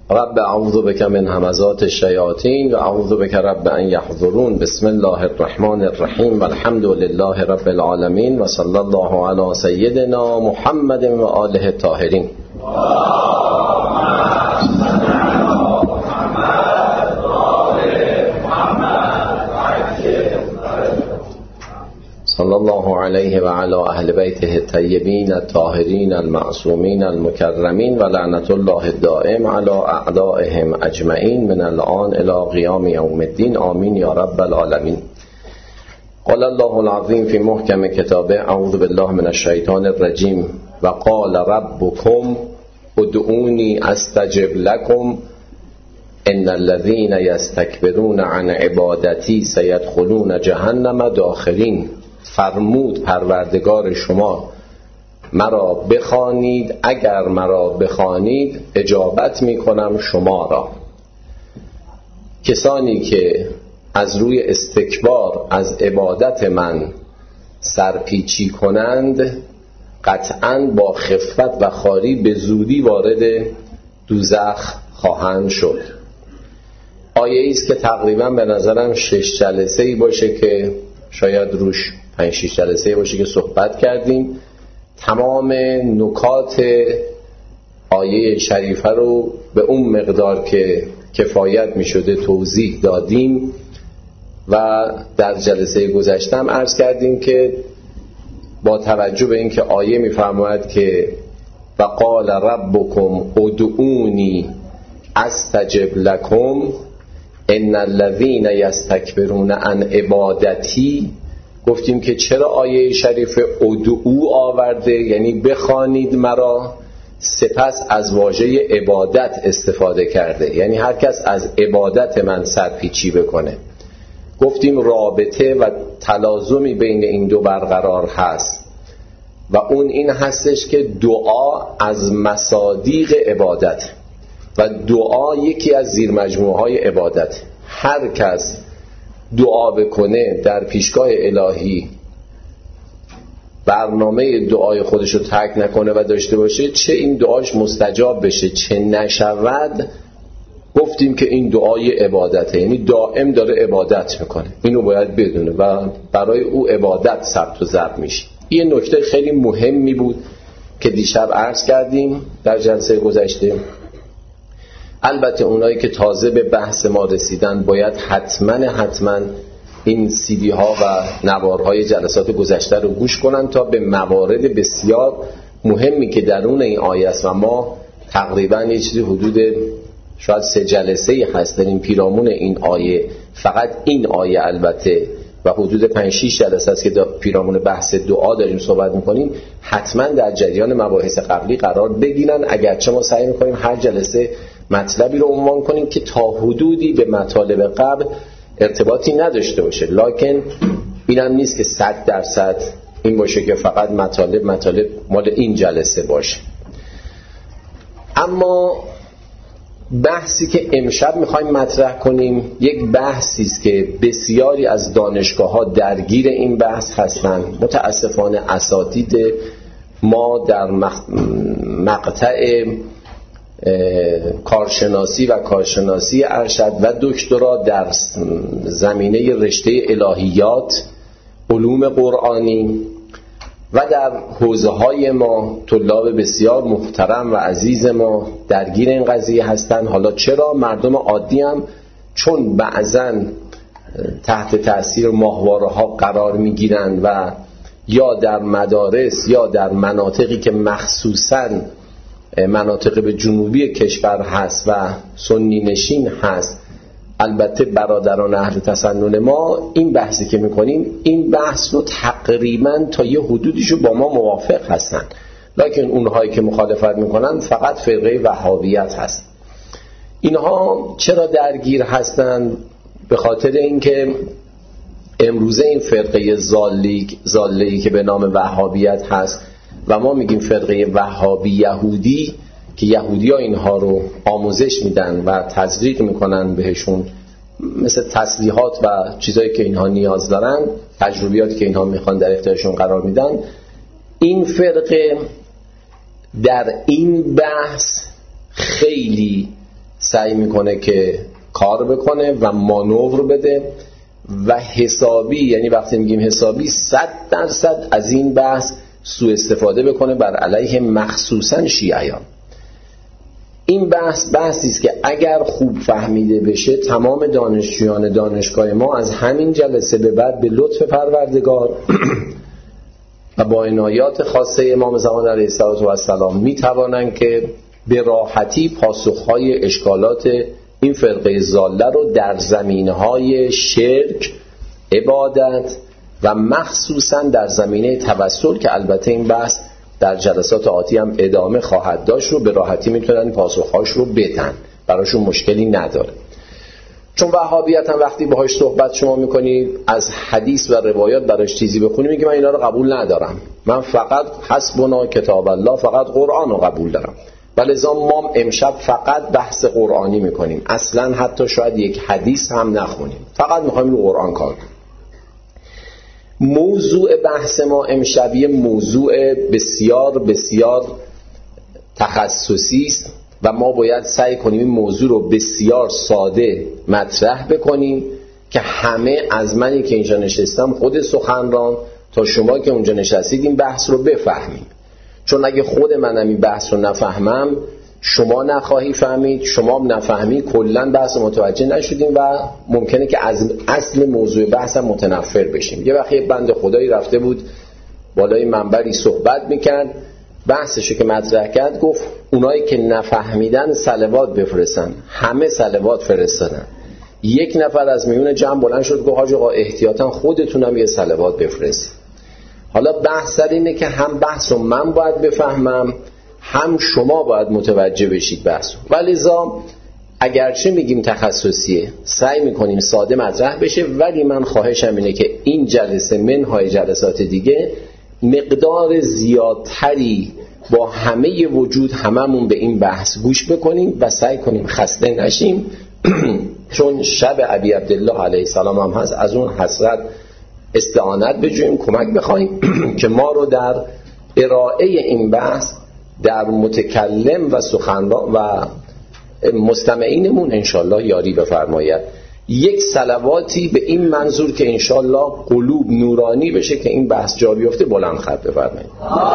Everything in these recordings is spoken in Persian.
رب اعوذ بک من همزات الشیاطین و اعوذ بک رب ان یحضرون. بسم الله الرحمن الرحیم و الحمد لله رب العالمین و صلی الله علی سیدنا محمد و آله الطاهرین. صلی الله علیه و علی اهل بیته الطیبین الطاهرین المعصومین المکرمین و لعنت الله الدائم علی اعدائهم اجمعین من الان الی قیام یوم الدین. آمین یا رب العالمین. قال الله العظیم فی محکم کتابه اعوذ بالله من الشیطان الرجیم و قال ربکم ادعونی استجب لکم ان الذین یستکبرون عن عبادتی سیدخلون جهنم داخرین. فرمود پروردگار شما مرا بخوانید، اگر مرا بخوانید اجابت می کنم شما را. کسانی که از روی استکبار از عبادت من سرپیچی کنند قطعاً با خفت و خواری به زودی وارد دوزخ خواهند شد. آیه است که تقریباً به نظرم 6 جلسه‌ای باشه که شاید روش 5-6 جلسه باشه که صحبت کردیم. تمام نکات آیه شریفه رو به اون مقدار که کفایت می شده توضیح دادیم و در جلسه گذشتم عرض کردیم که با توجه به اینکه آیه می فرماید که و قال ربکم ادعونی استجب لکم ان الذین یستکبرون عن عبادتی، گفتیم که چرا آیه شریف ادعو آورده، یعنی بخوانید مرا، سپس از واژه عبادت استفاده کرده، یعنی هر کس از عبادت من سرپیچی بکنه. گفتیم رابطه و تلازمی بین این دو برقرار هست و اون این هستش که دعا از مصادیق عبادت و دعا یکی از زیر مجموعه های عبادت. هر کس دعا بکنه در پیشگاه الهی برنامه دعای خودش رو ترک نکنه و داشته باشه، چه این دعاش مستجاب بشه چه نشود، گفتیم که این دعای عبادته، یعنی دائم داره عبادت میکنه. اینو باید بدونه و برای او عبادت ثبت و ضبط میشه. این نکته خیلی مهمی بود که دیشب عرض کردیم در جلسه گذشته. البته اونایی که تازه به بحث ما رسیدن باید حتما این CD ها و نوارهای جلسات گذشته رو گوش کنن تا به موارد بسیار مهمی که درون این آیه است و ما تقریبا یه چیزی حدود شاید 3 جلسه هست در این پیرامون این آیه، فقط این آیه البته، و حدود 5-6 جلسه است که در پیرامون بحث دعا داریم صحبت میکنیم، حتما در جریان مباحث قبلی قرار بگیرن. اگرچه ما سعی میکنیم هر جلسه مطلبی رو عنوان کنیم که تا حدودی به مطالب قبل ارتباطی نداشته باشه، لکن اینم نیست که 100% این باشه که فقط مطالب مال این جلسه باشه. اما بحثی که امشب میخوایم مطرح کنیم یک بحثی است که بسیاری از دانشگاه‌ها درگیر این بحث هستند. متاسفانه اساتید ما در مقطع کارشناسی و کارشناسی ارشد و دکترا در زمینه رشته الهیات، علوم قرآنی و در حوزه‌های ما طلاب بسیار محترم و عزیز ما درگیر این قضیه هستند. حالا چرا مردم عادی هم چون بعضن تحت تأثیر ماهواره‌ها قرار می‌گیرند و یا در مدارس یا در مناطقی که مخصوصاً مناطق به جنوبی کشور هست و سنی نشین هست، البته برادران اهل تسنن ما این بحثی که میکنیم این بحث رو تقریبا تا یه حدودیشو با ما موافق هستن، لکن اونهایی که مخالفت میکنن فقط فرقه وهابیت هست. اینها چرا درگیر هستن؟ به خاطر اینکه امروزه این فرقه ضاله‌ای که به نام وهابیت هست و ما میگیم فرقه وهابی یهودی، که یهودی ها اینها رو آموزش میدن و تزریق میکنن بهشون مثل تسلیحات و چیزایی که اینها نیاز دارن، تجربیاتی که اینها میخوان در اختیارشون قرار میدن. این فرقه در این بحث خیلی سعی میکنه که کار بکنه و مانور بده و حسابی، یعنی وقتی میگیم حسابی 100% از این بحث سوء استفاده بکنه بر علیه مخصوصا شیعیان. این بحثی است که اگر خوب فهمیده بشه تمام دانشجویان دانشگاه ما از همین جلسه به بعد به لطف پروردگار و با عنایات خاصه امام زمان علیه السلام میتوانند که به راحتی پاسخهای اشکالات این فرقه ضاله رو در زمینهای شرک، عبادت و مخصوصا در زمینه توسل که البته این بحث در جلسات آتی هم ادامه خواهد داشت رو به راحتی میتونن پاسخهاش رو بدن، براشون مشکلی نداره. چون وهابیت هم وقتی باهاش صحبت شما میکنید از حدیث و روایات براش چیزی بخونی میگه من اینا رو قبول ندارم، من فقط حسبنا کتاب الله، فقط قرآن رو قبول دارم. ولذا ما امشب فقط بحث قرآنی میکنیم، اصلا حتی شاید یک حدیث هم نخونیم، فقط میخوایم رو قرآن کار کنیم. موضوع بحث ما امشب یه موضوع بسیار بسیار تخصصی است و ما باید سعی کنیم این موضوع رو بسیار ساده مطرح بکنیم که همه، از منی که اینجا نشستم، خود سخنران تا شما که اونجا نشستید، این بحث رو بفهمیم. چون اگه خود منم این بحث رو نفهمم شما نخواهی فهمید، شما هم نفهمی، کلن بحث متوجه نشدیم و ممکنه که از اصل موضوع بحث هم متنفر بشیم. یه وقتی بنده خدایی رفته بود بالای منبری صحبت میکرد، بحثشو که مطرح کرد گفت اونایی که نفهمیدن صلوات بفرستن، همه صلوات فرستادن. یک نفر از میون جمع بلند شد گفت حاج آقا احتیاطاً خودتونم یه صلوات بفرست. حالا بحث سر اینه که هم بحثو من باید بفهمم، هم شما باید متوجه بشید بحثو. ولذا اگرچه میگیم تخصصیه سعی میکنیم ساده مطرح بشه، ولی من خواهشم اینه که این جلسه منهای جلسات دیگه مقدار زیادتری با همه وجود هممون به این بحث گوش بکنیم و سعی کنیم خسته نشیم چون شب ابی عبدالله علیه السلام هم هست، از اون حسرت استعانت بجویم، کمک بخوایم که ما رو در ارائه این بحث در متکلم و سخنران و مستمعینمون انشالله یاری بفرماید. یک صلواتی به این منظور که انشالله قلوب نورانی بشه که این بحث جا بیفته بلند خط بفرمایید.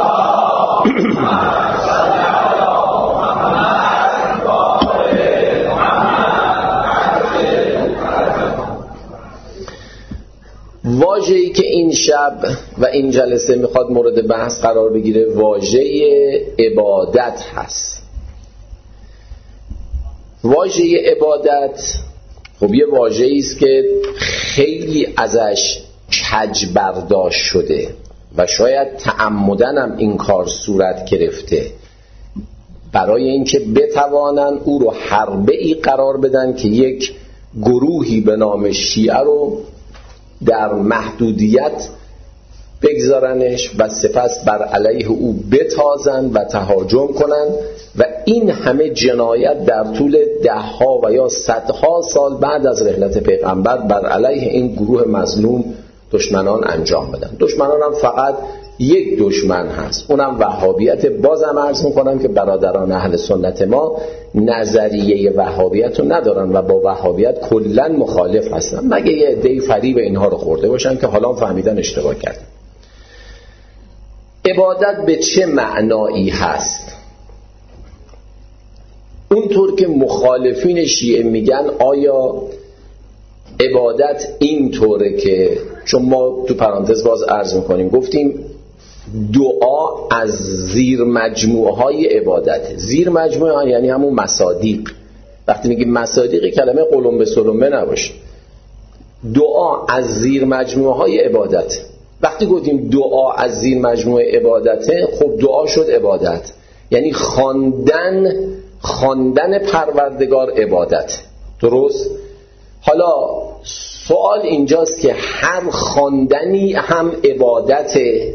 واژه‌ای که این شب و این جلسه میخواد مورد بحث قرار بگیره واژه عبادت هست. واژه عبادت خب یه واژه‌ای است که خیلی ازش کج برداشت شده و شاید تعمدن هم این کار صورت گرفته برای اینکه بتوانن او رو حربه‌ای قرار بدن که یک گروهی به نام شیعه رو در محدودیت بگذارنش و سپس بر علیه او بتازن و تهاجم کنن و این همه جنایت در طول دهها و یا صدها سال بعد از رحلت پیغمبر بر علیه این گروه مظلوم دشمنان انجام بدن. دشمنان هم فقط یک دشمن هست، اونم وهابیت. بازم عرض میکنم که برادران اهل سنت ما نظریه وهابیت رو ندارن و با وهابیت کلن مخالف هستن، مگه یه عده‌ای فریب اینها رو خورده باشن که حالا فهمیدن اشتباه کردن. عبادت به چه معنایی هست؟ اونطور که مخالفین شیعه میگن آیا عبادت این طوره که، چون ما تو پرانتز باز عرض میکنیم گفتیم دعا از زیر مجموعه های عبادت. زیر مجموعه ها یعنی همون مصادیق. وقتی میگیم مصادیق کلمه قلم به سلمه نباشه، دعا از زیر مجموعه های عبادت. وقتی گفتیم دعا از زیر مجموعه عبادته، خب دعا شد عبادت، یعنی خواندن پروردگار عبادت. درست؟ حالا سوال اینجاست که هر خواندنی هم عبادته؟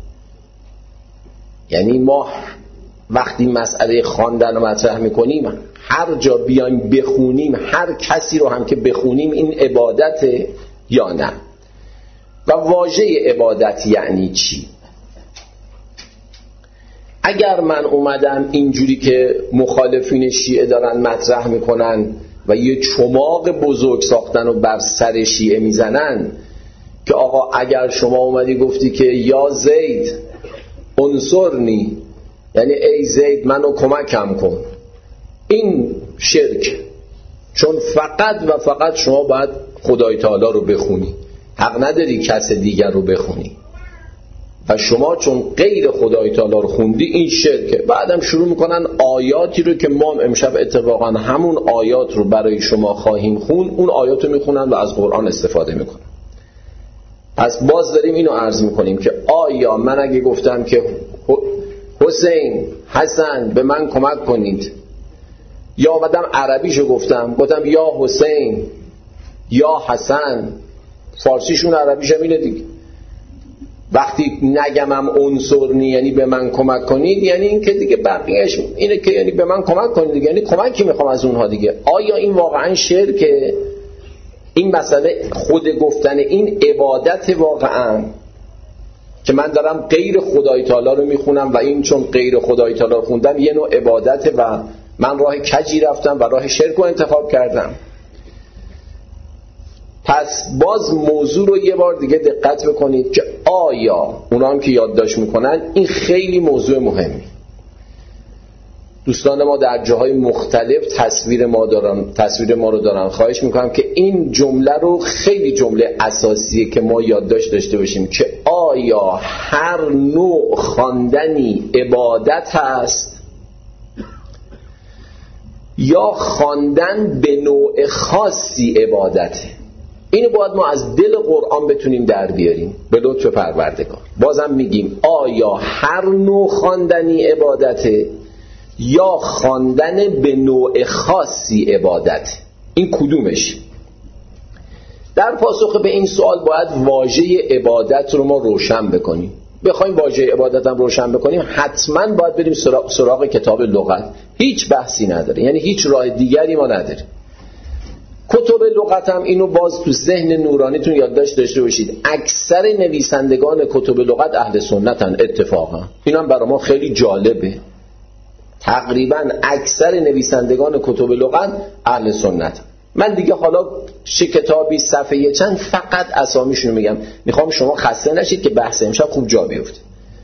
یعنی ما وقتی مسئله خواندن رو مطرح میکنیم هر جا بیایم بخونیم، هر کسی رو هم که بخونیم، این عبادته یا نه؟ و واژه عبادت یعنی چی؟ اگر من اومدم اینجوری که مخالفین شیعه دارن مطرح میکنن و یه چماق بزرگ ساختن و بر سر شیعه میزنن که آقا اگر شما اومدی گفتی که یا زید انصرنی، یعنی ای زید منو کمکم کن، این شرک. چون فقط و فقط شما باید خدای تعالی رو بخونی، حق نداری کس دیگر رو بخونی و شما چون غیر خدای تعالی رو خوندی این شرکه. بعدم شروع میکنن آیاتی رو که ما امشب اتفاقا همون آیات رو برای شما خواهیم خون، اون آیات رو میخونن و از قرآن استفاده میکنن. پس باز داریم اینو عرض میکنیم که آیا من اگه گفتم که حسین حسن به من کمک کنید، یا آمدم عربیشو گفتم یا حسین یا حسن، فارسیشون عربیش هم اینه دیگه، وقتی نگمم انصرنی یعنی به من کمک کنید، یعنی این که دیگه بقیهش اینه که یعنی به من کمک کنید دیگه، یعنی کمکی میخوام از اونها دیگه. آیا این واقعا شرکه؟ این مسئله خود گفتن این عبادت واقعا که من دارم غیر خدای تعالی رو میخونم و این چون غیر خدای تعالی رو خوندم یه نوع عبادت و من راه کجی رفتم و راه شرک رو انتخاب کردم. پس باز موضوع رو یه بار دیگه دقت بکنید که آیا اونا هم که یادداشت میکنن این خیلی موضوع مهمی. دوستان ما در جاهای مختلف تصویر ما رو دارن. خواهش میکنم که این جمله رو خیلی جمله اساسیه که ما یادداشت داشته باشیم که آیا هر نوع خواندنی عبادت هست یا خواندن به نوع خاصی عبادته؟ اینو باید ما از دل قرآن بتونیم در بیاریم به لطف پروردگار. بازم میگیم آیا هر نوع خواندنی عبادته یا خواندن به نوع خاصی عبادت؟ این کدومش؟ در پاسخ به این سوال باید واژه عبادت رو ما روشن بکنیم. بخوایم واژه عبادت هم روشن بکنیم حتما باید بریم سراغ کتاب لغت. هیچ بحثی نداره، یعنی هیچ راه دیگری ما نداره. کتب لغت هم اینو باز تو ذهن نورانیتون یادداشت داشته باشید، اکثر نویسندگان کتب لغت اهل سنتن. اتفاقا اینم برای ما خیلی جالبه، تقریبا اکثر نویسندگان کتب لغت اهل سنت. من دیگه حالا چه کتابی صفحه چند فقط اسامیشونو میگم، میخوام شما خسته نشید که بحث امشب خوب جا بیفته.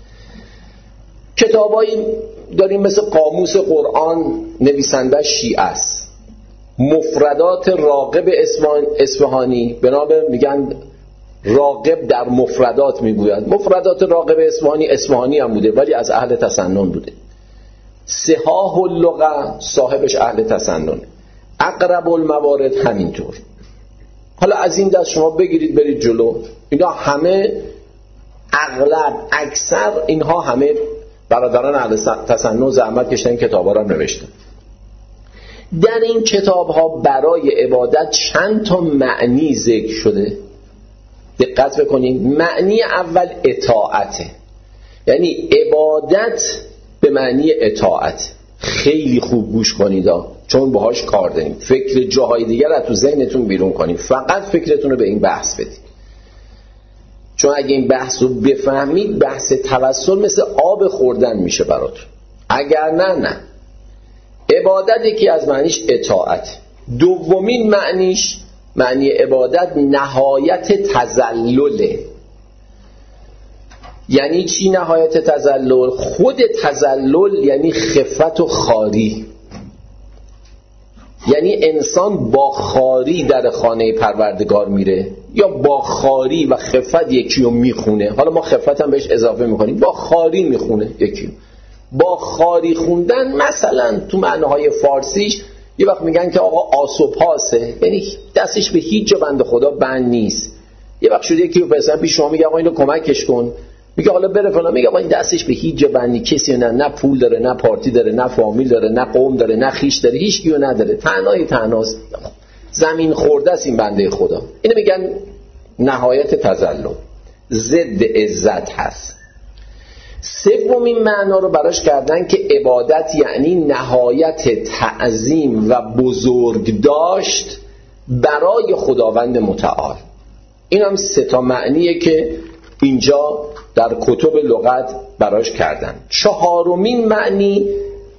کتابایی داریم مثل قاموس قرآن، نویسنده شیعه است. مفردات راغب اصفهانی، میگن راغب در مفردات میگوید. مفردات راغب اصفهانی هم بوده ولی از اهل تسنن بوده. صحاح اللغه صاحبش اهل تسنن. اقرب الموارد همینطور. حالا از این دست شما بگیرید برید جلو، اینا همه اغلب اکثر اینها همه برادران اهل تسنن زحمت کشیدن این کتابا رو نوشتن. در این کتاب ها برای عبادت چند تا معنی ذکر شده. دقت بکنید. معنی اول اطاعته، یعنی عبادت به معنی اطاعت. خیلی خوب گوش کنید چون باهاش کار داریم. فکر جاهای دیگر رو تو ذهنتون بیرون کنید، فقط فکرتون رو به این بحث بدید. چون اگه این بحث رو بفهمید بحث توسل مثل آب خوردن میشه براتون. اگر نه عبادت یکی از معنیش اطاعت. دومین معنیش، معنی عبادت نهایت تذلله. یعنی چی نهایت تذلل؟ خود تذلل یعنی خفت و خواری، یعنی انسان با خواری در خانه پروردگار میره یا با خواری و خفت یکی رو میخونه. حالا ما خفت هم بهش اضافه میکنیم، با خواری میخونه یکی. با خواری خوندن مثلا تو معناهای فارسیش یه وقت میگن که آقا آسوپاسه، یعنی دستش به هیچ جا بنده خدا بند نیست. یه وقت شده یکی رو مثلا پیش شما میگه آقا اینو کمکش کن، میگه حالا بره فلان، میگه آقا این دستش به هیچ جا بند نیست، کسی نه پول داره، نه پارتی داره، نه فامیل داره، نه قوم داره، نه خیش داره، هیچ کیو نداره، تنهاست، زمین خورده است این بنده خدا. اینو میگن نهایت تذلل، ضد عزت هست. سومین معنا رو براش کردن که عبادت یعنی نهایت تعظیم و بزرگ داشت برای خداوند متعال. این هم سه تا معنیه که اینجا در کتب لغت براش کردن. چهارمین معنی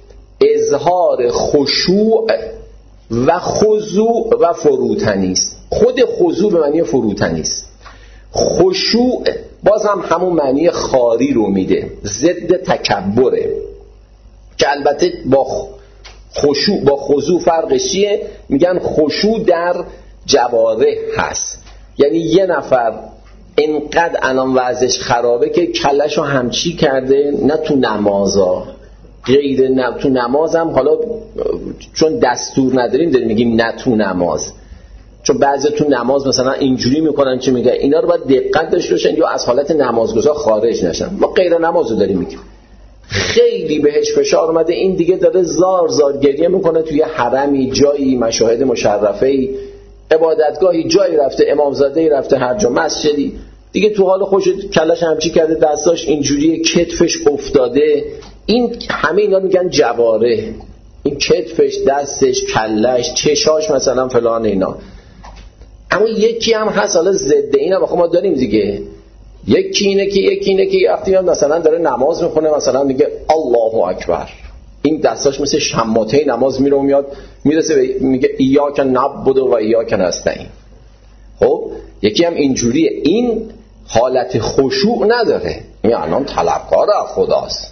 اظهار خشوع و خضوع و فروتنی است. خود خضوع به معنی فروتنی است. خشوع باز هم همون معنی خاری رو میده، ضد تکبره، که البته با خشوع با خضوع فرقش چیه؟ میگن خشوع در جوارح هست، یعنی یه نفر اینقدر الان وضعش خرابه که کلشو همچی کرده، نه تو نمازا، غیر تو نمازم، حالا چون دستور نداریم داریم میگیم نه تو نماز، چون بعضی تو نماز مثلا اینجوری میکنن چه میگه اینا رو باید دقت داشته باشن یا از حالت نمازگزار خارج نشن. ما غیر نمازو داریم میگیم. خیلی بهش فشار اومده، این دیگه داره زار زار گریه میکنه توی حرمی، جایی مشاهد مشرفه‌ای، عبادتگاهی، جایی رفته، امامزاده‌ای رفته، هر جا مسجدی، دیگه تو حال خوش کلش همچی کرده، دستاش اینجوری، کتفش افتاده. این همه اینا میگن جواره، این کتفش، دستش، کلش، چشاش مثلا فلان اینا. اما یکی هم هست حالا ضد اینا ما داریم دیگه. یکی اینه که وقتی مثلا داره نماز میخونه مثلا میگه الله اکبر، این دستاش مثل شماته نماز میره و میاد میرسه میگه ایاک نعبد و ایاک نستعین. خب یکی هم اینجوریه، این حالت خشوع نداره، این الان طلبکار خداست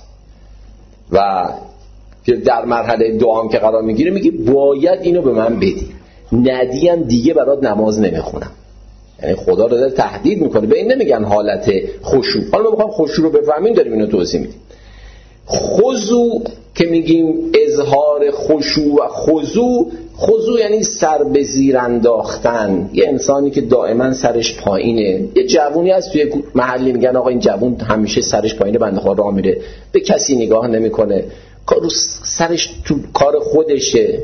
و در مرحله دعام که قرار میگیره میگه باید اینو به من بدی، ندیم دیگه برات نماز نمیخونم. یعنی خدا رو داره تهدید میکنه. به این نمیگن حالت خشوع. حالا ما میخوام خشوع رو بفهمیم، داریم اینو توضیح میدیم. خضوع که میگیم اظهار خشوع و خضوع یعنی سر به زیر انداختن. یه انسانی که دائما سرش پایینه، یه جوونی هست توی محلی میگن آقا این جوون همیشه سرش پایینه، بنده خدا راه میره به کسی نگاه نمیکنه، سرش تو کار خودشه،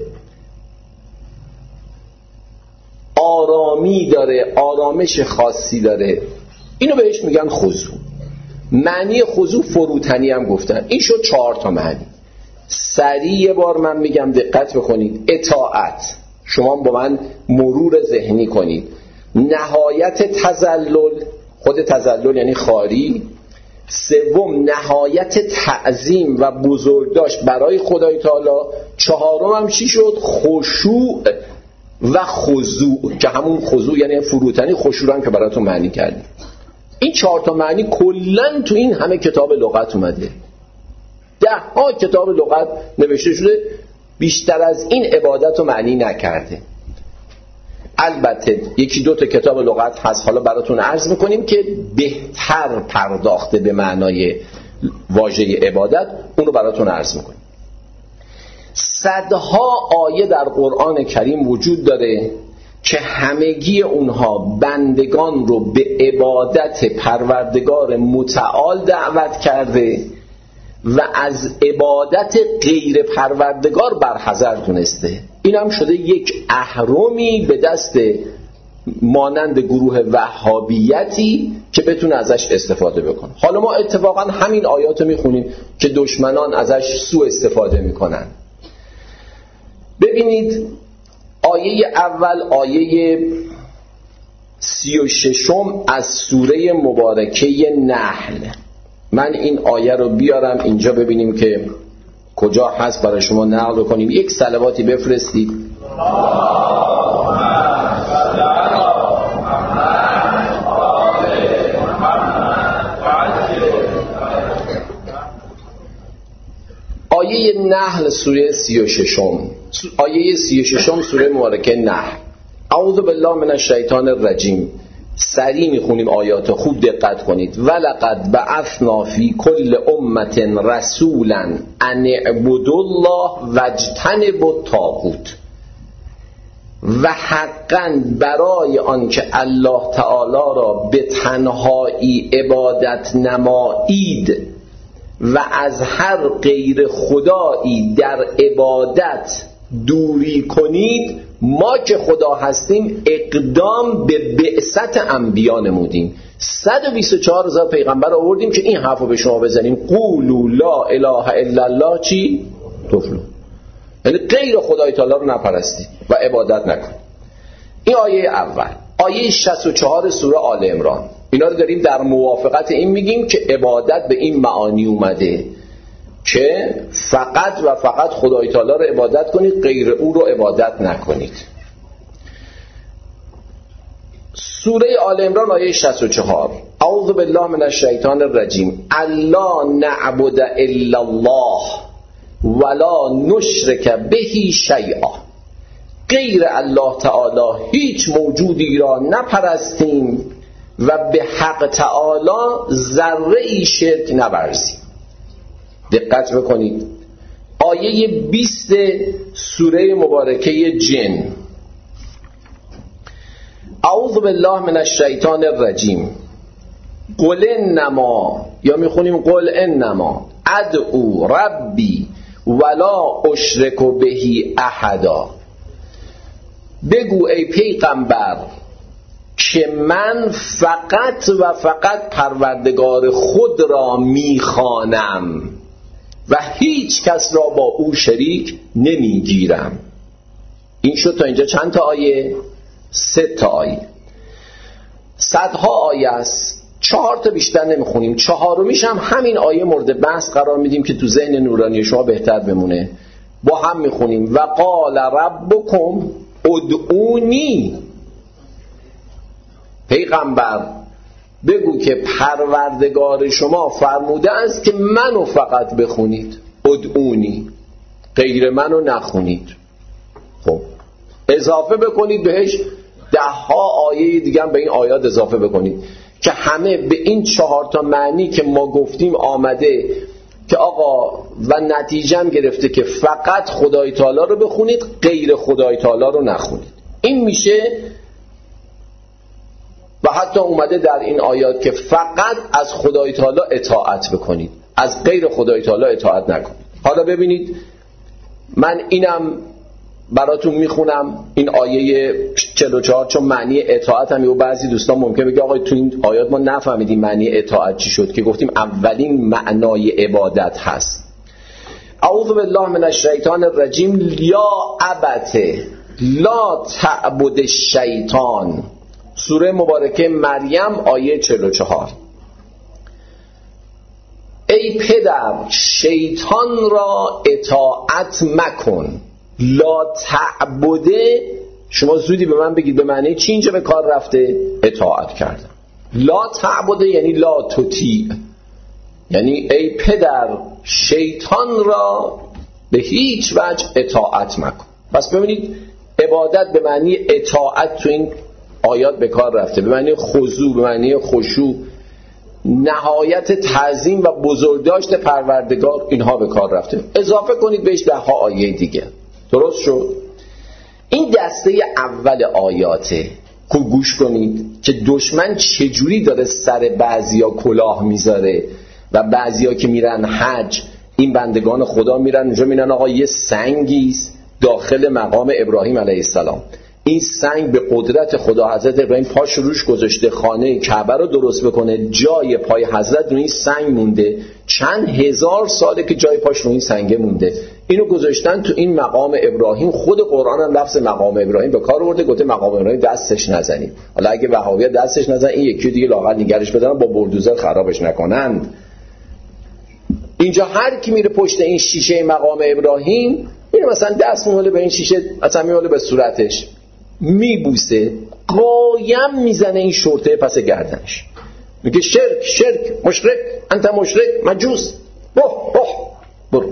آرامی داره، آرامش خاصی داره، اینو بهش میگن خضوع. معنی خضوع فروتنی هم گفتن. این شد 4 تا معنی. سریع یه بار من میگم دقت بکنید. اطاعت، شما با من مرور ذهنی کنید. نهایت تذلل، خود تذلل یعنی خاری. سوم نهایت تعظیم و بزرگداشت برای خدای تعالی. 4م هم چی شد؟ خشوع و خضوع، که همون خضوع یعنی فروتنی، خشوع هم که براتون معنی کردیم. این 4 تا معنی کلن تو این همه کتاب لغت اومده. 10 کتاب لغت نوشته شده، بیشتر از این عبادت رو معنی نکرده. البته 1-2 تا کتاب لغت هست، حالا براتون عرض میکنیم که بهتر پرداخته به معنای واژه عبادت، اون رو براتون عرض میکنیم. صدها آیه در قرآن کریم وجود داره که همگی اونها بندگان رو به عبادت پروردگار متعال دعوت کرده و از عبادت غیر پروردگار برحذر دونسته. این هم شده یک اهرمی به دست مانند گروه وهابیتی که بتونه ازش استفاده بکنه. حالا ما اتفاقا همین آیات رو میخونیم که دشمنان ازش سوء استفاده میکنن. ببینید آیه اول، آیه 36 از سوره مبارکه نحل. من این آیه رو بیارم اینجا ببینیم که کجا هست، برای شما نقل کنیم. یک صلواتی بفرستید. آیه نحل سوره 36، آیه 36 سوره مبارکه نحل. اعوذ بالله من الشیطان الرجیم. سریع میخونیم آیات، خوب دقت کنید. ولقد بعثنا فی کل امت رسولا ان اعبدوا الله واجتنبوا الطاغوت. و حقا برای آن که الله تعالی را به تنهایی عبادت نمایید و از هر غیر خدایی در عبادت دوری کنید، ما که خدا هستیم اقدام به بعثت انبیا نمودیم. 124,000 پیغمبر آوردیم که این حرفو به شما بزنیم، قولوا لا اله الا الله چی؟ تفلحون. یعنی غیر خدای تعالی رو نپرستید و عبادت نکنید. این آیه اول. آیه 64 سوره آل عمران. اینا رو داریم در موافقت این میگیم که عبادت به این معانی اومده که فقط و فقط خدای تعالی رو عبادت کنید، غیر او رو عبادت نکنید. سوره آل عمران آیه 64: اعوذ بالله من الشیطان الرجیم الا نعبد الا الله ولا نشرک به شیئا. غیر الله تعالی هیچ موجودی را نپرستیم و به حق تعالی ذره شرک نورزیم. دقت بکنید، آیه 20 سوره مبارکه جن: اعوذ بالله من الشیطان الرجیم قل انما، یا میخونیم قل انما ادعو ربی ولا اشرک به احدا. بگو ای پیغمبر که من فقط و فقط پروردگار خود را میخوانم و هیچ کس را با او شریک نمیگیرم. این شد تا اینجا چند تا آیه؟ 3 تا آیه. صدها آیه است، 4 تا بیشتر نمیخونیم. 4میش هم همین آیه مورد بحث قرار میدیم که تو ذهن نورانی شما بهتر بمونه. با هم میخونیم: و قال ربکم ادعونی. پیغمبر بگو که پروردگار شما فرموده است که منو فقط بخونید، ادعونی، غیر منو نخونید. خب اضافه بکنید بهش 10 آیه دیگه هم به این آیات اضافه بکنید که همه به این 4 تا معنی که ما گفتیم آمده که آقا و نتیجه هم گرفته که فقط خدای تعالی رو بخونید، غیر خدای تعالی رو نخونید. این میشه. و حتی اومده در این آیات که فقط از خدای تعالی اطاعت بکنید، از غیر خدای تعالی اطاعت نکنید. حالا ببینید، من اینم براتون میخونم، این آیه 44، چون معنی اطاعت هم بعضی دوستان ممکن بگه آقا تو این آیات ما نفهمیدیم معنی اطاعت چی شد، که گفتیم اولین معنای عبادت هست. اعوذ بالله من الشیطان الرجیم یا ابت لا تعبد الشیطان. سوره مبارکه مریم آیه 44: ای پدر شیطان را اطاعت مکن. لا تعبده، شما زودی به من بگید به معنی چی اینجا به کار رفته؟ اطاعت کردم. لا تعبده یعنی لا تطیع، یعنی ای پدر شیطان را به هیچ وجه اطاعت مکن. پس ببینید عبادت به معنی اطاعت تو این آیات به کار رفته، به معنی خضوع، به معنی خشوع، نهایت تعظیم و بزرگداشت پروردگار، اینها به کار رفته. اضافه کنید بهش 10 آیه دیگه. درست شد؟ این دسته اول آیاته. خوب گوش کنید که دشمن چجوری داره سر بعضیا کلاه میذاره و بعضیا که میرن حج، این بندگان خدا میرن اونجا میرن آقا یه سنگیست داخل مقام ابراهیم علیه السلام، این سنگ به قدرت خدا حضرت ابراهیم پاش روش گذاشته خانه کعبه رو درست بکنه، جای پای حضرت رو این سنگ مونده، چند هزار ساله که جای پاش رو این سنگ مونده، اینو گذاشتن تو این مقام ابراهیم. خود قرآن هم لفظ مقام ابراهیم به کار آورده، گفته مقام ابراهیم دستش نزنید. حالا اگه وهابی‌ها دستش نزنن، این یکی دیگه لااقل نگرش بدارن با بلدوزر خرابش نکنند. اینجا هر کی میره پشت این شیشه مقام ابراهیم، میره مثلا دست میماله به این شیشه، مثلا میماله به صورتش، میبوسه، قایم میزنه این شورته پس گردنش، میگه شرک مشرک، انت مشرک مجوس، برو.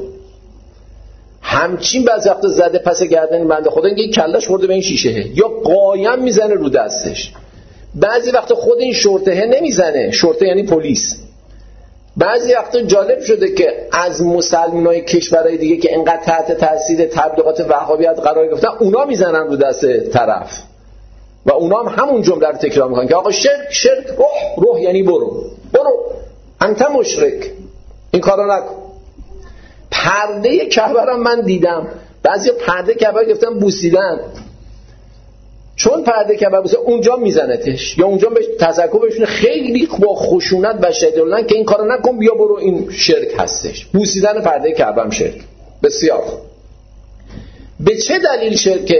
همچین بعضی وقتا زده پس گردن بنده خدا، اینکه کلش خورده به این شیشه، یا قایم میزنه رو دستش. بعضی وقتا خود این شورته نمیزنه، شورته یعنی پلیس. بعضی وقتا جالب شده که از مسلمانای کشورهای دیگه که انقدر تحت تاثیر تبلیغات وهابیت قرار گرفتن، اونا میزنن رو دست طرف و اونا هم همون جمله رو تکرار میکنن که آقا شرک روح یعنی برو انت مشرک، این کارو نکن. پرده کعبه رو من دیدم، بعضیا پرده کعبه گرفتن بوسیدن، چون پرده کعبه بوسه اونجا میزنتش یا اونجا بهش تذکر بهشونه، خیلی با خشونت و شدت که این کارو نکن، بیا برو، این شرک هستش. بوسیدن پرده کعبه هم شرک. بسیار. به چه دلیل شرکه؟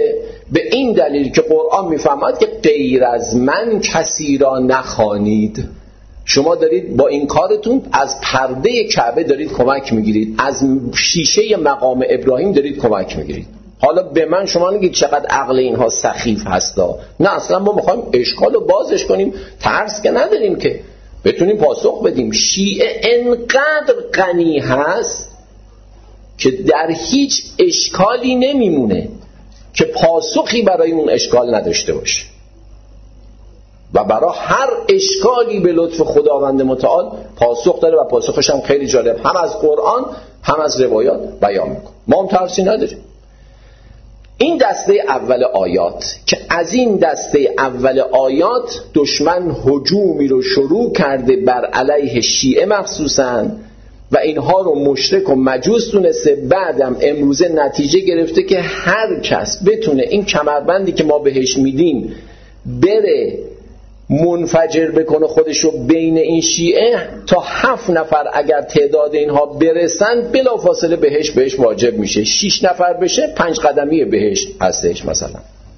به این دلیل که قرآن میفهمد که غیر از من کسی را نخوانید. شما دارید با این کارتون از پرده کعبه دارید کمک میگیرید، از شیشه مقام ابراهیم دارید کمک میگیرید. حالا به من شما نگید چقدر عقل اینها سخیف هستا. نه، اصلا ما میخوایم اشکال رو بازش کنیم، ترس که نداریم که بتونیم پاسخ بدیم. شیعه انقدر غنی هست که در هیچ اشکالی نمیمونه که پاسخی برای اون اشکال نداشته باشه و برای هر اشکالی به لطف خداوند متعال پاسخ داره و پاسخش هم خیلی جالب، هم از قرآن هم از روایات بیان میکنه. ما هم ترسی نداریم. این دسته اول آیات که از این دسته اول آیات دشمن هجومی رو شروع کرده بر علیه شیعه مخصوصاً و اینها رو مشرک و مجوس دونسته، بعدم امروزه نتیجه گرفته که هر کس بتونه این کمربندی که ما بهش میدیم بره منفجر بکنه خودشو بین این شیعه، تا 7 نفر اگر تعداد اینها برسن بلافاصله بهش واجب میشه. 6 نفر بشه 5 قدمی بهش هستش مثلا.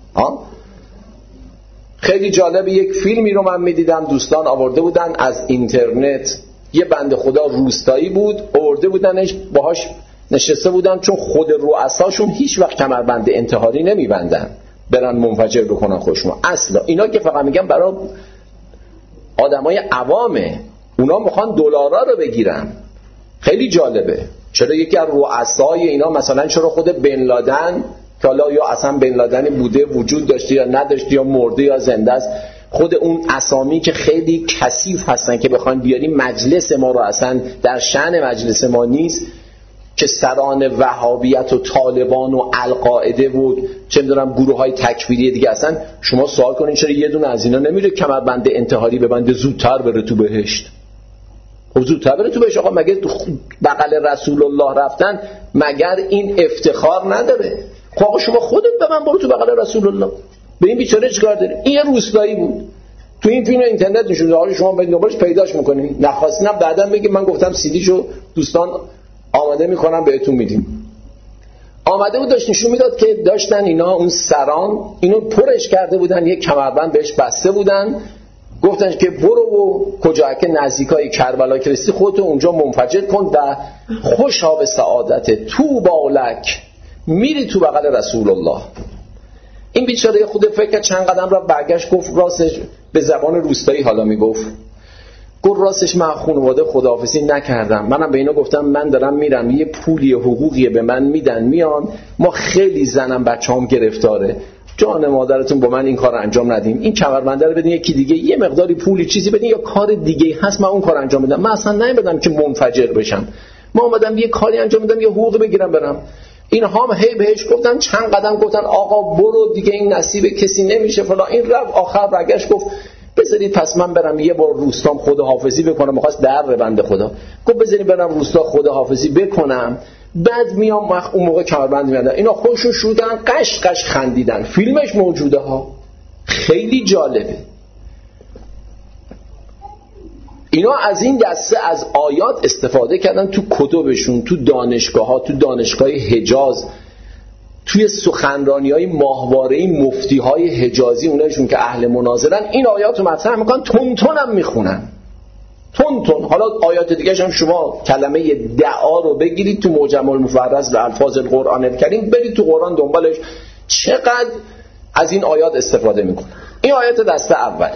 خیلی جالب، یک فیلمی رو من میدیدم، دوستان آورده بودن از اینترنت، یه بنده خدا روستایی بود، آورده بودنش، باهاش نشسته بودن، چون خود رؤساشون هیچ وقت کمربند انتحاری نمیبندن برن منفجر بکنن خودشون. اصلا اینا که فقط میگن برای آدمای عوامه، اونا میخوان دلارا رو بگیرن. خیلی جالبه. چرا یکی از رؤسای اینا مثلا چرا خود بن لادن که حالا یا اصلا بن لادن بوده، وجود داشته یا نداشته، یا مرده یا زنده است، خود اون اسامی که خیلی کثیف هستن که بخوایم بیاریم مجلس ما رو اصلا در شأن مجلس ما نیست، که سران وهابیت و طالبان و القاعده و چه می‌دونم گروه‌های تکفیری دیگه، اصلا شما سوال کنین چرا یه دونه از اینا نمیره کمربند انتحاری ببنده زودتر بره تو بهشت؟ خب زودتر بره تو بهشت. آقا مگه بغل رسول الله رفتن مگر این افتخار نداره؟ خب آقا شما خودت به من برو تو بغل رسول الله. به این بیچاره چیکار داره؟ این یه روستایی بود. تو این فیلم اینترنت نشون داده، شما برید دنبالش پیداش می‌کنین. نخواستینم بعداً بگید من گفتم سیدیشو دوستان آماده میکنم بهتون میدیم. آمده بود داشت نشون میداد که داشتن اینا اون سران اینو پرش کرده بودن، یک کمربند بهش بسته بودن، گفتن که برو و کجا که نزدیکای کربلا که رسی خودتو اونجا منفجر کن و خوشا به سعادت تو بالک، میری تو بغل رسول الله. این بیچاره خود فکر چند قدم را برگشت، گفت راستش به زبان روستایی حالا میگفت، گفت راستش من خانواده خداحافظی نکردم، منم به اینا گفتم من دارم میرم، یه پولی حقوقی به من میدن میان، ما خیلی زنم بچه‌ام گرفتاره، جان مادرتون با من این کار انجام ندیم، این کمربنده رو بدین یکی دیگه، یه مقداری پولی چیزی بدین یا کار دیگه هست من اون کار انجام میدم. من اصلا نمیدم که منفجر بشم، ما اومدم یه کاری انجام میدم، یه حقوق بگیرم برم. این ها هم هی بهش گفتن، چند قدم گفتن آقا برو دیگه این نصیب کسی نمیشه فلان. این رفت آخر برگشت گفت بذارید پس من برم یه بار روستام خداحافظی بکنم. می‌خواست در بنده خدا، گفت بذارید برم روستا خداحافظی بکنم بعد میام. اون موقع کمربند میادن، اینا خودشون شدن قش قش خندیدن. فیلمش موجوده ها، خیلی جالبه. اینا از این دسته از آیات استفاده کردن تو کتبشون، تو دانشگاه ها، تو دانشگاه حجاز، توی سخنرانی‌های ماهواره‌ای مفتی‌های حجازی، اونایشون که اهل مناظرن، این آیات رو مطرح میکنن، تون هم میخونن، تون. حالا آیات دیگه هم شما کلمه دعا رو بگیرید تو معجم المفرز به الفاظ القرآن الکریم، برید تو قرآن دنبالش، چقدر از این آیات استفاده میکنن. این آیات دسته اوله.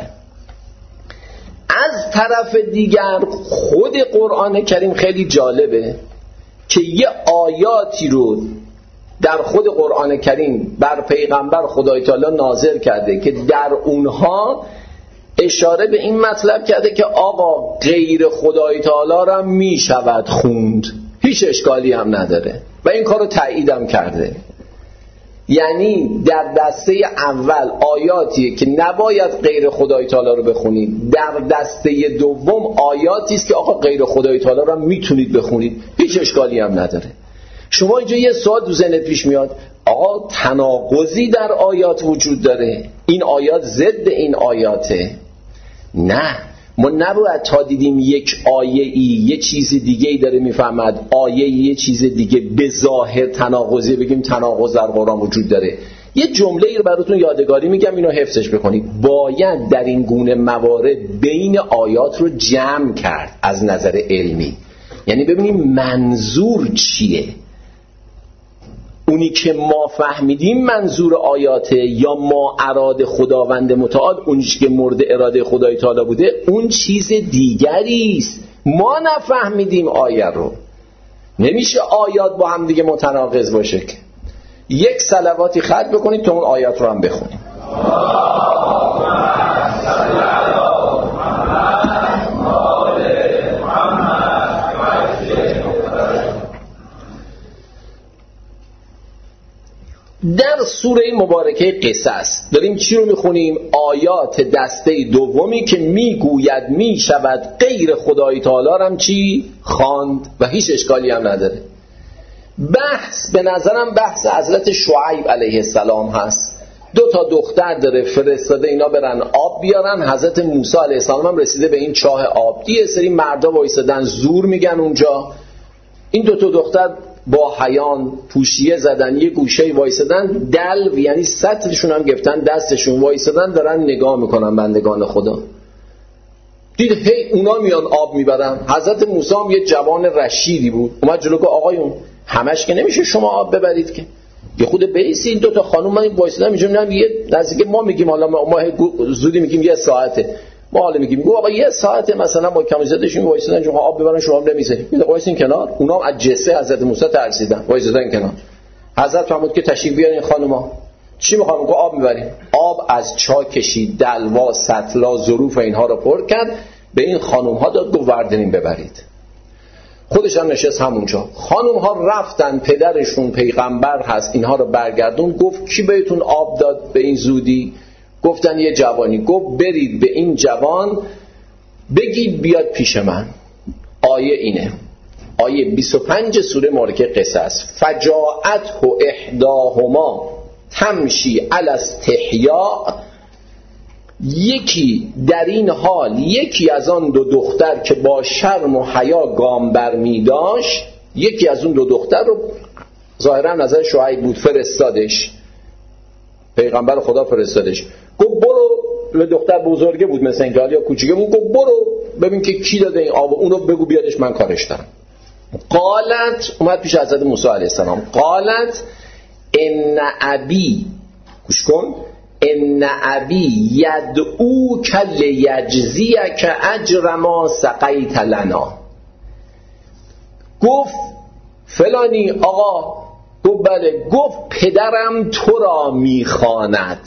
از طرف دیگر خود قرآن کریم خیلی جالبه که یه آیاتی رو در خود قرآن کریم بر پیغمبر خدای تعالی نازل کرده که در اونها اشاره به این مطلب کرده که آقا غیر خدای تعالی را می شود خوند، هیچ اشکالی هم نداره و این کار رو تایید هم کرده. یعنی در دسته اول آیاتیه که نباید غیر خدای تعالی رو بخونید، در دسته دوم آیاتی است که آقا غیر خدای تعالی را میتونید بخونید، هیچ اشکالی هم نداره. شما اینجا یه سوال تو ذهنت پیش میاد، آقا تناقضی در آیات وجود داره، این آیات ضد این آیاته. نه، ما نباید تا دیدیم یک آیه ای یه چیز دیگه ای داره میفهمد، آیه ای یه چیز دیگه به ظاهر تناقضی بگیم تناقض در قرآن وجود داره. یه جمله رو براتون یادگاری میگم، اینو حفظش بکنید. باید در این گونه موارد بین آیات رو جمع کرد از نظر علمی، یعنی ببینیم منظور چیه. اونی که ما فهمیدیم منظور آیاته یا ما اراده خداوند متعال، اونی که مورد اراده خدای تعالی بوده اون چیز دیگری است. ما نفهمیدیم آیه رو. نمیشه آیات با هم دیگه متناقض باشه که. یک صلواتی ختم بکنید تا اون آیات رو هم بخونیم. در سوره مبارکه قصص داریم چی رو میخونیم؟ آیات دسته دومی که میگوید میشود غیر خدای تعالی هم چی؟ خواند و هیچ اشکالی هم نداره. بحث به نظرم بحث حضرت شعیب علیه السلام هست. 2 دختر داره فرستاده اینا برن آب بیارن. حضرت موسی علیه السلام هم رسیده به این چاه آب. یه سری مردا وایسادن زور میگن اونجا. این 2 دختر با حیان پوشیه زدن، یه گوشه وایسادن، دلو یعنی سطرشون هم گفتن دستشون، وایسادن دارن نگاه میکنن بندگان خدا. دید هی اونا میان آب میبرن. حضرت موسی هم یه جوان رشیدی بود، اومد جلو که آقایون همش که نمیشه شما آب ببرید که، یه خود بیسی. این 2 خانم من وایسادن میگم یه نزدیک ما میگیم حالا ما زودی میگیم 1 ساعته، ما حالا میگیم آقا 1 ساعته مثلا با کمیزدشون وایسادن شما آب ببرن شما هم نمیذارید. میگه وایسین کنار. اونا هم از جسه حضرت موسی ترسیدن وایسادن کنار. حضرت فرمود که تشریف بیارین خانوما. چی میخوام؟ میگه آب میبریم. آب از چا کشید، دلوا، سطلا، ظروف اینها رو پر کرد، به این خانم ها داد گفت وردنین ببرید. خودش هم نشست همونجا. خانم ها رفتن، پدرشون پیغمبر هست اینها رو برگردون. گفت کی بهتون آب داد به این زودی؟ گفتن یه جوانی. گفت برید به این جوان بگید بیاد پیش من. آیه اینه، آیه 25 سوره مبارکه قصص. فجاءته احداهما تمشی علی استحیاء. یکی در این حال، یکی از آن 2 دختر که با شرم و حیا گام برمی داشت، یکی از اون 2 دختر رو ظاهرا نظر شعیب بود فرستادش، پیغمبر خدا فرستادش. گفت برو، به دختر بزرگه بود مثل اینکه یا کوچیکه بود، گفت برو ببین که کی داده این آب، اونو بگو بیادش من کارش دارم. قالت، اومد پیش حضرت موسی علیه السلام. قالت ان ابی، گوش کن، ان ابی یدعوک لیجزیک اجر ما سقیت لنا. گفت فلانی آقا، گفت بله. گفت پدرم تو را میخواند،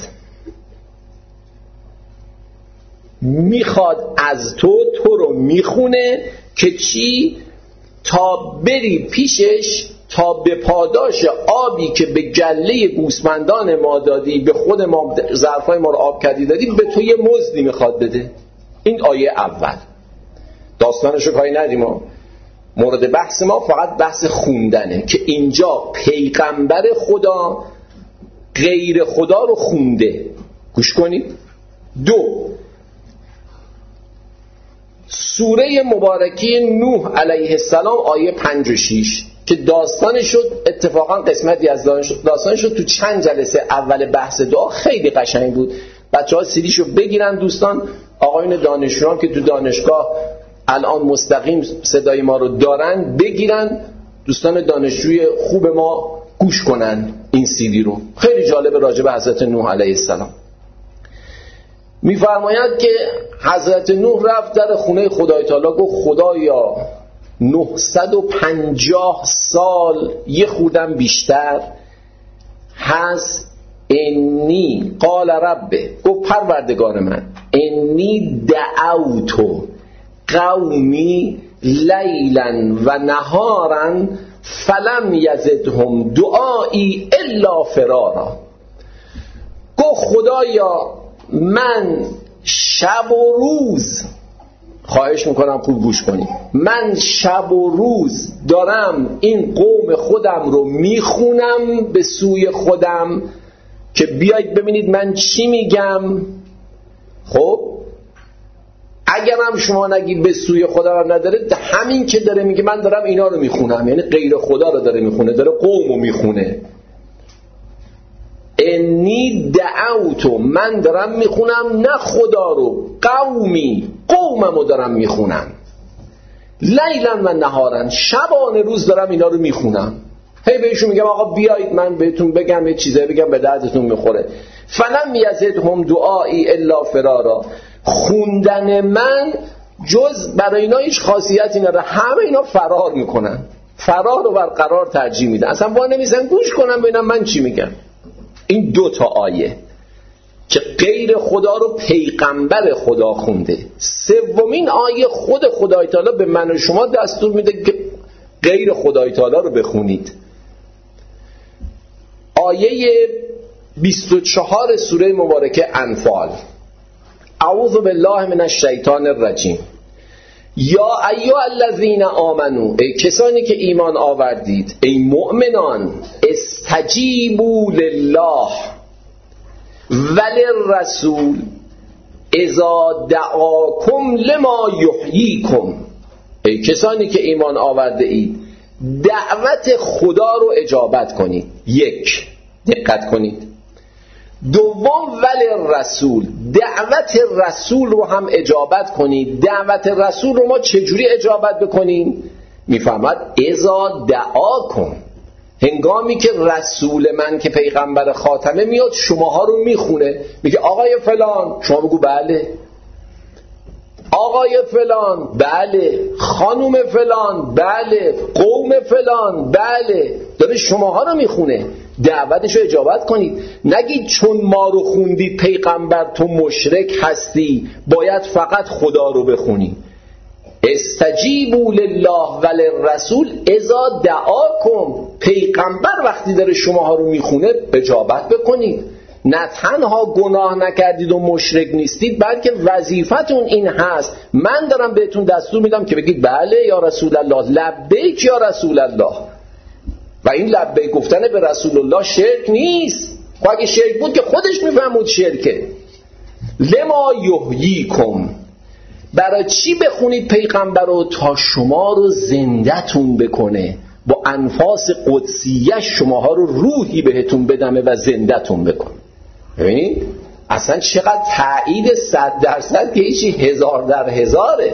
میخواد از تو رو میخونه که چی؟ تا بری پیشش، تا به پاداش آبی که به گله گوسفندان ما دادی، به خود ما ظرفای ما رو آب کردی دادی، به تو یه مزدی میخواد بده. این آیه اول. داستانشو کاری ندیم، مورد بحث ما فقط بحث خوندنه که اینجا پیغمبر خدا غیر خدا رو خونده. گوش کنید. 2 سوره مبارکه نوح علیه السلام آیه 5 و 6 که داستانش شد، اتفاقا قسمتی از داستانش شد تو چند جلسه اول بحث دعا، خیلی قشنگ بود. بچه‌ها سیدیشو بگیرن دوستان، آقایون دانشجویان که تو دانشگاه الان مستقیم صدای ما رو دارن بگیرن، دوستان دانشجوی خوب ما گوش کنن این سیدی رو. خیلی جالب راجع به حضرت نوح علیه السلام. میفرماید که حضرت نوح رفت در خونه خدای تعالی، گفت خدایا 950 سال یه خودم بیشتر هست. انی قال ربه، گفت پروردگار من، انی دعوتو قومی لیلا و نهارا فلم یزدهم دعایی الا فرارا. گفت خدایا من شب و روز، خواهش میکنم خوب گوش کنید، من شب و روز دارم این قوم خودم رو میخونم به سوی خودم که بیایید ببینید من چی میگم. خب اگرم شما نگید به سوی خدا هم نداره، همین که داره میگه من دارم اینا رو میخونم، یعنی غیر خدا رو داره میخونه، داره قوم رو میخونه. انی دعوتو، من دارم میخونم نه خدا رو، قوممو دارم میخونم، لیلا و نهارن، شبانه روز دارم اینا رو میخونم. هی بهشون میگم آقا بیایید من بهتون بگم یه چیزایی بگم به دردتون میخوره. فلم یزدهم دعایی الا فرارا، خوندن من جز برای اینا هیچ خاصیتی نداره، همه اینا فرار میکنن، فرار رو برقرار ترجیح میدن، اصلا وای نمیسن گوش کنم ببینم من چی میگم. این 2 آیه که غیر خدا رو پیغمبر خدا خونده. 3مین آیه خود خدای تعالی به من و شما دستور میده که غیر خدای تعالی رو بخونید. آیه 24 سوره مبارکه انفال: اعوذ بالله من الشیطان الرجیم یا ایها الذین آمنو، ای کسانی که ایمان آوردید، ای مؤمنان، استجیبوا لله وللرسول اذا دعاکم لما یحییکم، ای کسانی که ایمان آورده اید دعوت خدا رو اجابت کنید. 1 دقت کنید. 2 وللرسول، دعوت رسول رو هم اجابت کنید. دعوت رسول رو ما چجوری اجابت بکنیم؟ میفهمد اذا دعاکم، هنگامی که رسول من که پیغمبر خاتمه میاد شماها رو میخونه، میگه آقای فلان، شما بگو بله، آقای فلان بله، خانوم فلان بله، قوم فلان بله، داره شماها رو میخونه، دعوتش رو اجابت کنید. نگید چون ما رو خوندید پیغمبر تو مشرک هستی باید فقط خدا رو بخونی. استجیبوا لله وللرسول اذا دعاکم، پیغمبر وقتی داره شماها رو میخونه اجابت بکنید. نه تنها گناه نکردید و مشرک نیستید، بلکه وظیفتون این هست من دارم بهتون دستور میدم که بگید بله یا رسول الله، لبیک یا رسول الله. و این لبیک گفتن به رسول الله شرک نیست. خب اگه شرک بود که خودش میفهمود شرکه. لما یحییکم، برای چی بخونید پیغمبر رو؟ تا شما رو زنده‌تون بکنه، با انفاس قدسیه شماها رو روحی بهتون بدمه و زنده‌تون بکنه. ببینید اصلا چقدر تایید 100% که هیچی 1000 در 1000.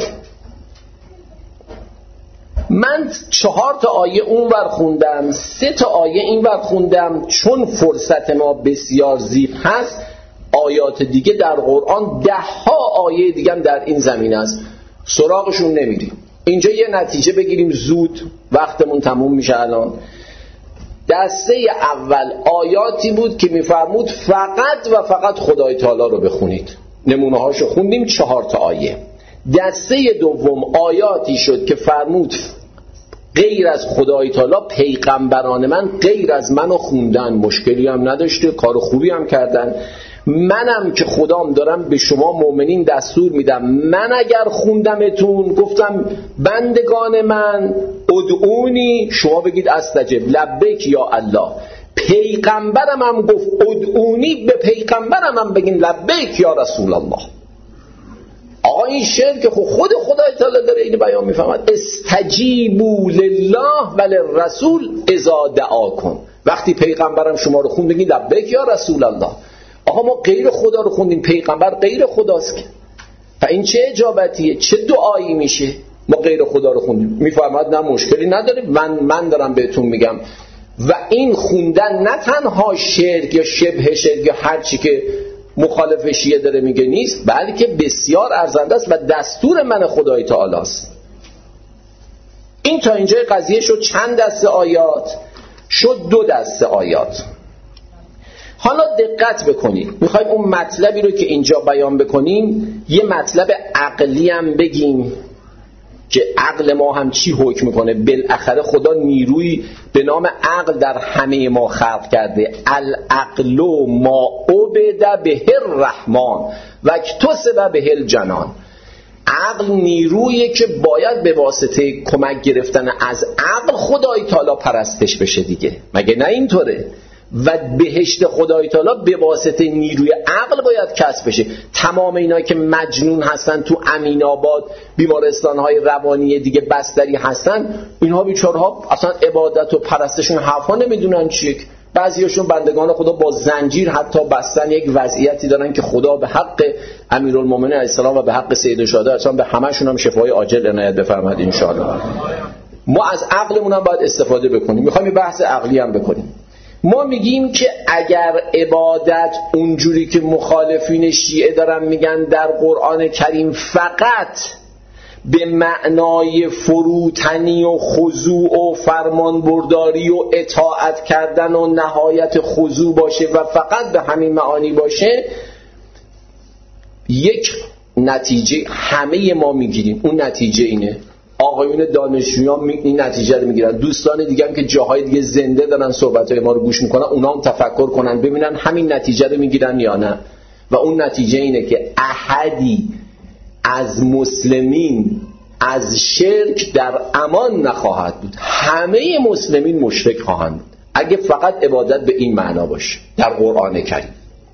من 4 آیه اون ور خوندم، 3 آیه این ور خوندم، چون فرصت ما بسیار زیب هست آیات دیگه در قرآن 10 آیه دیگه هم در این زمینه است، سراغشون نمیریم. اینجا یه نتیجه بگیریم زود، وقتمون تموم میشه الان. دسته اول آیاتی بود که میفرمود فقط و فقط خدای تعالی رو بخونید، نمونه هاشو خوندیم 4 آیه. دسته دوم آیاتی شد که فرمود غیر از خدای تعالی پیغمبران من غیر از منو خوندن، مشکلی هم نداشته، کار خوبی هم کردن. منم که خدام دارم به شما مؤمنین دستور میدم، من اگر خوندمتون گفتم بندگان من ادعونی، شما بگید استجب لبیک یا الله. پیغمبرم هم گفت ادعونی، به پیغمبرم هم بگین لبیک یا رسول الله. آقا این شعر که خود خدای تعالی داره اینو بیان میفهمد. استجیبوا لله وللرسول اذا دعاکم، وقتی پیغمبرم شما رو خوند بگین لبیک یا رسول الله. آقا ما غیر خدا رو خوندیم، پیغمبر غیر خداست که، و این چه اجابتیه، چه دعایی میشه؟ ما غیر خدا رو خوندیم، میفرماد نه مشکلی نداره، من دارم بهتون میگم. و این خوندن نه تنها شرک یا شبه شرک یا هر چی که مخالف شیعه داره میگه نیست، بلکه بسیار ارزنده است و دستور من خدای تعالی است. این تا اینجای قضیه شد چند دسته آیات؟ شد 2 دسته آیات. حالا دقت بکنید، میخوایم اون مطلبی رو که اینجا بیان بکنیم یه مطلب عقلی هم بگیم که عقل ما هم چی حکم میکنه. بالاخره خدا نیروی به نام عقل در همه ما خلق کرده. العقل ما عبد به الرحمن و اکتسب به الجنان. عقل نیرویی که باید به واسطه کمک گرفتن از عقل خدای تعالی پرستش بشه دیگه، مگه نه اینطوره؟ و بهشت خدای تعالی به واسطه نیروی عقل باید کسب بشه. تمام اینا که مجنون هستن تو امین آباد، بیمارستان‌های روانی دیگه بستری هستن، اینها بیچاره‌ها اصلا عبادت و پرستشون حرفا نمیدونن چیه. بعضیاشون بندگان خدا با زنجیر حتی بستن یک وضعیتی دارن که خدا به حق امیرالمومنین علیه السلام و به حق سید الشهدا اصلا به همشون هم شفای عاجل عنایت بفرماد ان شاء الله. ما از عقلمون هم باید استفاده بکنیم. میخوایم بحث عقلی هم بکنیم. ما میگیم که اگر عبادت اونجوری که مخالفین شیعه دارن میگن در قرآن کریم فقط به معنای فروتنی و خضوع و فرمانبرداری و اطاعت کردن و نهایت خضوع باشه و فقط به همین معانی باشه، یک نتیجه همه ما میگیریم. اون نتیجه اینه، آقایون دانشجویان این نتیجه رو میگیرن، دوستان دیگه هم که جاهای دیگه زنده دارن صحبت‌های ما رو گوش میکنن اونا هم تفکر کنن ببینن همین نتیجه رو میگیرن یا نه. و اون نتیجه اینه که احدی از مسلمین از شرک در امان نخواهد بود. همه مسلمین مشرک خواهند بود اگه فقط عبادت به این معنا باشه در قرآن کریم.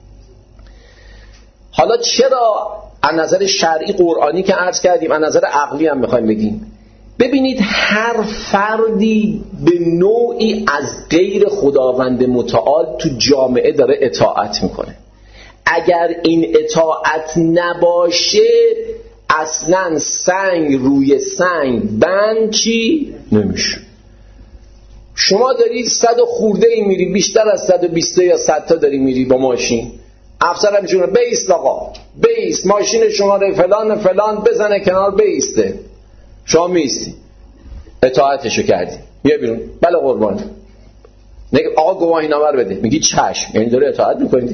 حالا چرا از نظر شرعی قرآنی که عرض کردیم، از نظر عقلی هم میخوایم بگیم؟ ببینید هر فردی به نوعی از غیر خداوند متعال تو جامعه داره اطاعت میکنه. اگر این اطاعت نباشه اصلا سنگ روی سنگ بند چی نمیشه. شما داری 100 خورده ای میری، بیشتر از 120 یا 100 تا داری میری با ماشین، افسر هم میگه بیست آقا بیست، ماشین شماره فلان فلان بزنه کنار بیسته، شما میستی اطاعتشو کردی بیا بیرون. بله قربان، نگه آقا گواهی نامه بده، میگی چشم، یعنی داره اطاعت میکنی.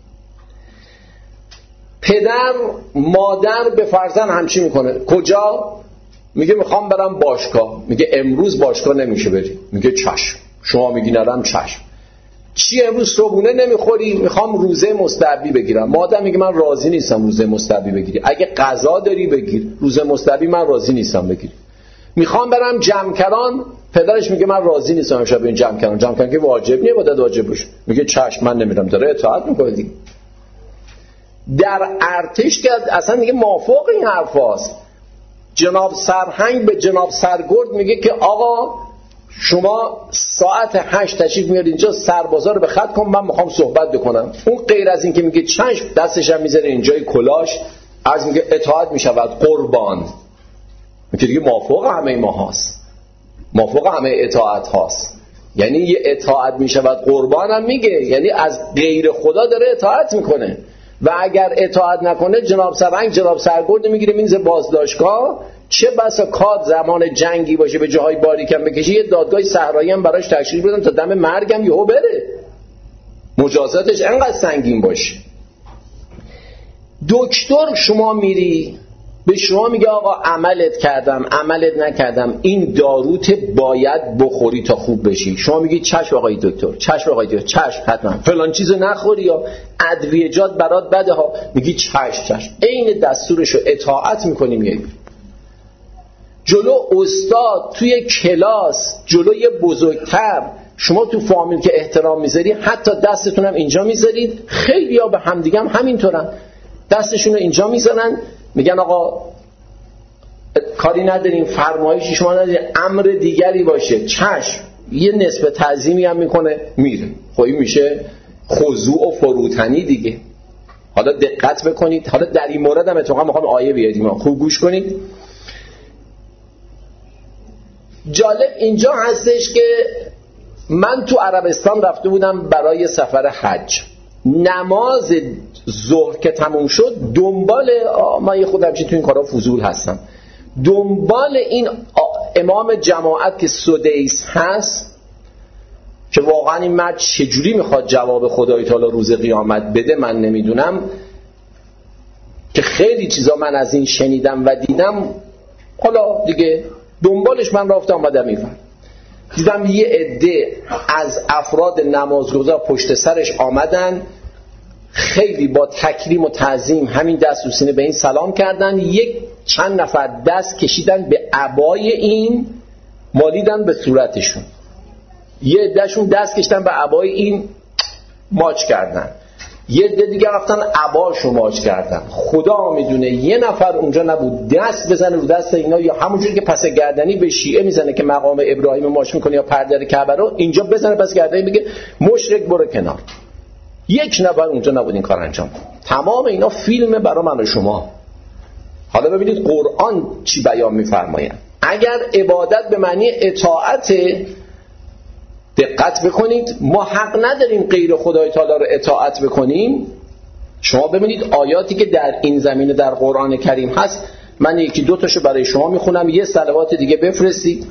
پدر مادر به فرزند همچی میکنه. کجا؟ میگه میخوام برم باشگاه، میگه امروز باشگاه نمیشه بری، میگه چشم. شما میگی نرم، چشم. چی امروز صبحونه نمیخوری؟ میخوام روزه مستحبی بگیرم. مادر میگه من راضی نیستم روزه مستحبی بگیری، اگه قضا داری بگیر، روزه مستحبی من راضی نیستم بگیری. میخوام برم جمکران، پدرش میگه من راضی نیستم امشب این جمکران که واجب نیه، باید واجب باشه، میگه چشم من نمیرم. داره اطاعت میکنه دیگه. در ارتش که اصلا دیگه موافق این حرفاست. جناب سرهنگ به جناب سرگرد میگه که آقا شما ساعت 8 تشریف میارید اینجا، سربازا رو به خط کن، من میخوام صحبت بکنم. اون غیر از این که میگه چشم، دستش هم میذاره اینجای کلاش، از میگه اطاعت میشود قربان. میگه دیگه موافق همه ما هاست، موافق همه اطاعت هاست. یعنی یه اطاعت میشود قربان هم میگه، یعنی از غیر خدا داره اطاعت میکنه. و اگر اطاعت نکنه جناب سرهنگ جناب سرگرد میگیره میز بازداشتگاه. چه بسا کاد زمان جنگی باشه به جاهای باریکم بکشه، یه دادگاه صحرایی هم براش تشکیل بدن تا دم مرگم یهو بره، مجازاتش انقدر سنگین باشه. دکتر شما میری به شما میگه آقا عملت کردم عملت نکردم، این داروت باید بخوری تا خوب بشی. شما میگی چشم آقای دکتر، چشم آقای دکتر، چشم حتما فلان چیزو نخوری یا ادویه‌جات برات بده ها، میگی چشم. عین دستورشو اطاعت میکنی میای جلو استاد توی کلاس، جلوی بزرگتر. شما تو فامیل که احترام میذاری حتی دستتون هم اینجا میذارید. خیلی‌ها به همدیگه هم همینطورن، دستشون رو اینجا میذارن، میگن آقا کاری نداریم، فرمایشی شما نداریم، امر دیگری باشه چشم. یه نسبت تعظیمی هم میکنه میره. خب این میشه خضوع و فروتنی دیگه. حالا دقت بکنید، حالا در این مورد هم اتفاقا میخوام آیه بیاریم، خوب گوش کنید. جالب اینجا هستش که من تو عربستان رفته بودم برای سفر حج. نماز ظهر که تموم شد دنبال من یه خودم چی تو این کارا فضول هستم، دنبال این امام جماعت که سدیس هست که واقعا این مرد چجوری میخواد جواب خدای تعالی روز قیامت بده من نمیدونم، که خیلی چیزا من از این شنیدم و دیدم. حالا دیگه دنبالش من رفتم اومدم میفهم، دیدم یه عده از افراد نمازگزار پشت سرش آمدن، خیلی با تکریم و تعظیم همین دست و سینه به این سلام کردن. یک چند نفر دست کشیدن به عبای این، مالیدن به صورتشون. یه عدهشون دست کشیدن به عبای این، ماچ کردن. یه عده دیگه رفتن عباشو ماچ کردن. خدا میدونه یه نفر اونجا نبود دست بزنه رو دست اینا، یا همونجوری که پس گردنی به شیعه میزنه که مقام ابراهیم ماچ میکنه یا پرده کعبه رو، اینجا بزنه پس گردنی بگه مشرک برو کنار. یک نفر اونجا نبود این کار انجام. تمام اینا فیلمه برای من و شما. حالا ببینید قرآن چی بیان میفرماید. اگر عبادت به معنی اطاعت، دقت بکنید، ما حق نداریم غیر خدای تعالی رو اطاعت بکنیم. شما ببینید آیاتی که در این زمینه در قرآن کریم هست، من یکی دو تاشو برای شما میخونم، یه صلوات دیگه بفرستید.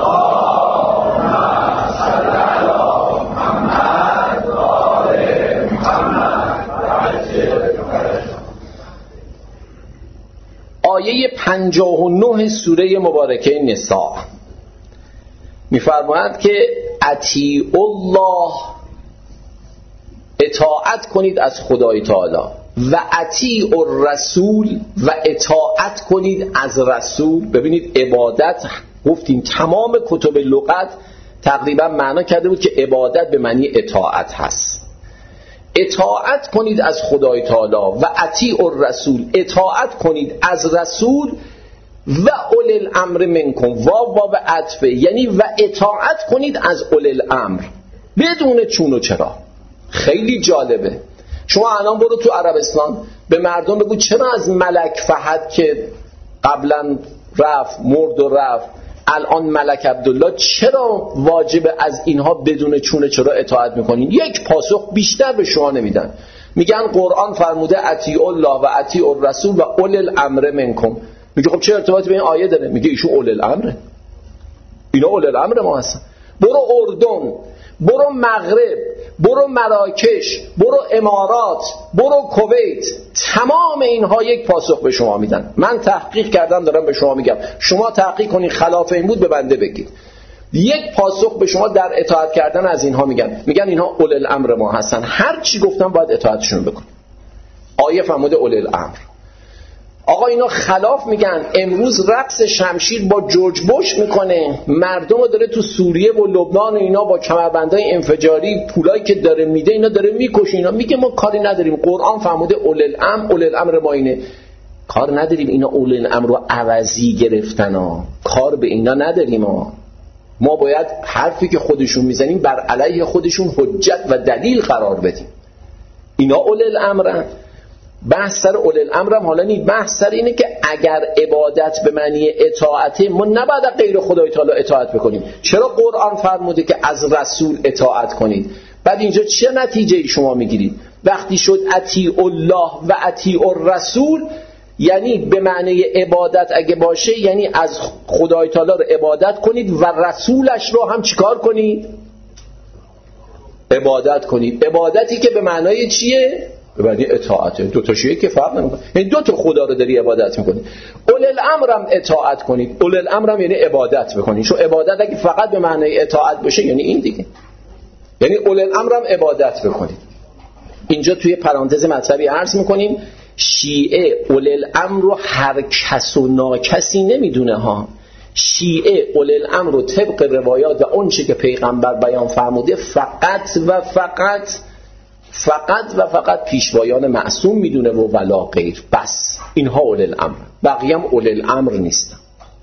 آیه 59 سوره مبارکه نساء میفرماید که اطیعوا الله، اطاعت کنید از خدای تعالی، و اطیعوا الرسول، و اطاعت کنید از رسول. ببینید عبادت، گفتیم تمام کتب لغت تقریبا معنا کرده بود که عبادت به معنی اطاعت هست. اطاعت کنید از خدای تعالی و اطیعوا الرسول، اطاعت کنید از رسول، و اولی الامر منکم، واو عطفه، یعنی و اطاعت کنید از اولی الامر بدون چون و چرا. خیلی جالبه. شما الان برو تو عربستان به مردم بگو چرا از ملک فهد که قبلا رفت مرد و رفت، الان ملک عبدالله، چرا واجب از اینها بدون چون و چرا اطاعت میکنین؟ یک پاسخ بیشتر به شما نمیدن. میگن قرآن فرموده اطیعوا الله و اطیعوا الرسول و اولی الامر منکم. میگه خب چه ارتباطی به این آیه داره؟ میگه ایشون اولی الامره، اینا اولی الامر ما هستن. برو اردن، برو مغرب، برو مراکش، برو امارات، برو کویت، تمام اینها یک پاسخ به شما میدن. من تحقیق کردم دارم به شما میگم، شما تحقیق کنین خلاف این بود به بنده بگید. یک پاسخ به شما در اطاعت کردن از اینها میگن اینها اولی الامر ما هستن، هر چی گفتم باید اطاعتشون بکن. آیه فرموده اولی الامر. آقا اینا خلاف میگن. امروز رقص شمشیر با جورج بوش میکنه، مردم رو داره تو سوریه و لبنان و اینا با کمربندهای انفجاری پولایی که داره میده اینا داره میکشه. اینا میگه ما کاری نداریم، قرآن فرموده اولی الامر، اولی الامر ما اینه. کار نداریم، اینا اولی الامر رو عوضی گرفتن ها. کار به اینا نداریم ها. ما باید حرفی که خودشون میزنیم بر علیه خودشون حجت و دلیل قرار بدیم. اینا اولی الامرن. بحث سر اولی الامر هم حالا نیست، بحث سر اینه که اگر عبادت به معنی اطاعته، ما نباید غیر خدای تعالی اطاعت بکنیم. چرا قرآن فرموده که از رسول اطاعت کنید؟ بعد اینجا چه نتیجه شما میگیرید؟ وقتی شد اطیعوا الله و اطیعوا الرسول، یعنی به معنی عبادت اگه باشه یعنی از خدای تعالی رو عبادت کنید و رسولش رو هم چیکار کنید؟ عبادت کنید. عبادتی که به معنای چیه؟ به معنی اطاعته. دو تا شیء که فرق نمیکنه، یعنی دو تا خدا رو داری عبادت میکنی. اولی الامر هم اطاعت کنید. اولی الامر هم یعنی عبادت بکنید. چون عبادت اگه فقط به معنی اطاعت باشه یعنی این دیگه، یعنی اولی الامر هم عبادت بکنید. اینجا توی پرانتز مطلبی عرض میکنیم، شیعه اولی الامر رو هر کس و ناکسی نمیدونه ها. شیعه اولی الامر رو طبق روایات و اون چه که پیغمبر بیان فرموده فقط پیشوایان معصوم میدونه و ولا غیر. بس اینها اولی الامر، بقیه هم اولی الامر نیستن.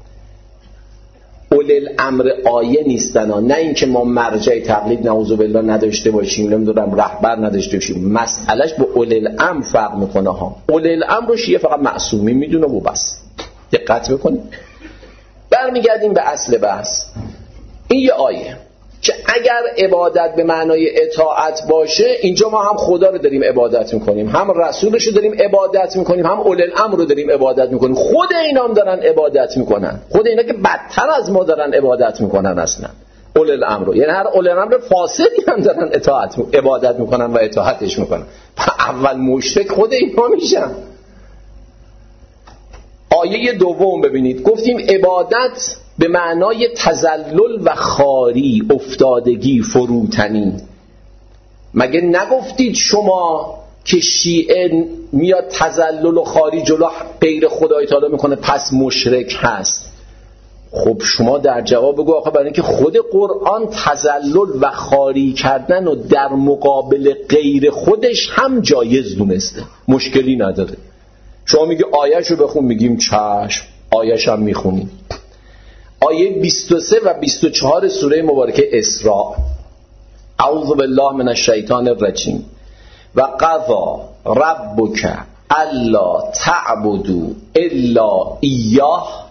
اولی الامر آیه نیستن ها. نه اینکه ما مرجع تقلید نعوذ بالله نداشته باشیم، نمیدونم رهبر نداشته باشیم، مسئلهش به اولی الامر فرق میکنه ها. اولی الامر رو شیعه فقط معصومی میدونه و بس. دقت بکنید. برمیگردیم به اصل بحث. این یه آیه که اگر عبادت به معنای اطاعت باشه، اینجا ما هم خدا رو داریم عبادت میکنیم، هم رسولش رو داریم عبادت میکنیم، هم اولی الامر رو داریم عبادت میکنیم. خود اینا هم دارن عبادت میکنن، خود اینا که بدتر از ما دارن عبادت میکنن اصلا اولی الامر رو. یعنی هر اولی الامر فاسدی هم دارن عبادت میکنن و اطاعتش میکنن. اول مشرک خود اینا میشن. آیه دوم ببینید، گفتیم عبادت به معنای تذلل و خاری، افتادگی، فروتنی. مگه نگفتید شما که شیعه میاد تذلل و خاری جلو غیر خدای تعالی میکنه پس مشرک هست؟ خب شما در جواب بگو آخه برای اینکه خود قرآن تذلل و خواری کردن و در مقابل غیر خودش هم جایز دونسته، مشکلی نداره. شما میگی آیه‌شو بخون، میگیم چشم، آیه‌ش هم میخونیم. آیه 23 و 24 سوره مبارکه اسراء: اعوذ بالله من الشیطان الرجیم و قضا ربک الا تعبدوا الا ایاه،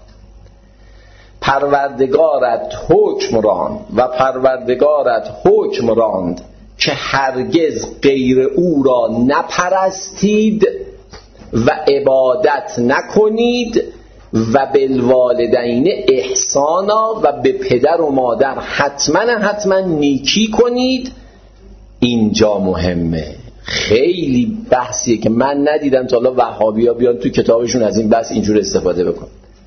پروردگارت حکم راند و پروردگارت حکم راند که هرگز غیر او را نپرستید و عبادت نکنید و بالوالدین احسانا و به پدر و مادر حتما نیکی کنید. اینجا مهمه، خیلی بحثیه که من ندیدم تا حالا وهابی‌ها بیان تو کتابشون از این بحث اینجور استفاده بکن،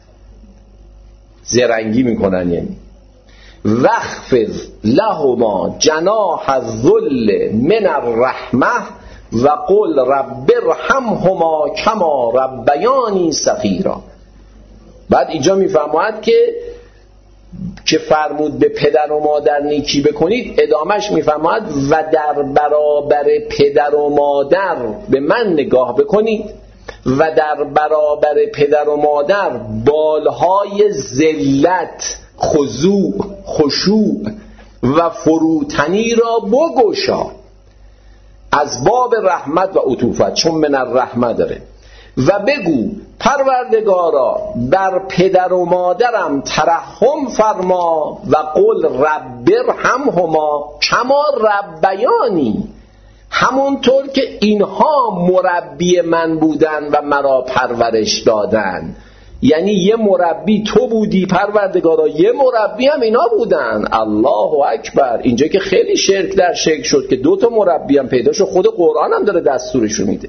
زرنگی میکنن. یعنی وخفض لهما جناح الذل من الرحمه و قل رب ارحمهما کما ربیانی صغیرا. بعد اینجا میفرماید که فرمود به پدر و مادر نیکی بکنید، ادامش میفرماید و در برابر پدر و مادر به من نگاه بکنید و در برابر پدر و مادر بالهای ذلت، خشوع و فروتنی را بگشا، از باب رحمت و عطوفت، چون من الرحمه داره. و بگو پروردگارا بر پدر و مادرم ترحم فرما و قل رب ارحمهما کما ربیانی، همونطور که اینها مربی من بودن و مرا پرورش دادن. یعنی یه مربی تو بودی پروردگارا، یه مربی هم اینا بودن. الله اکبر. اینجا که خیلی شرک در شرک شد که 2 تا مربی هم پیدا شد، خود قرآن هم داره دستورشو میده.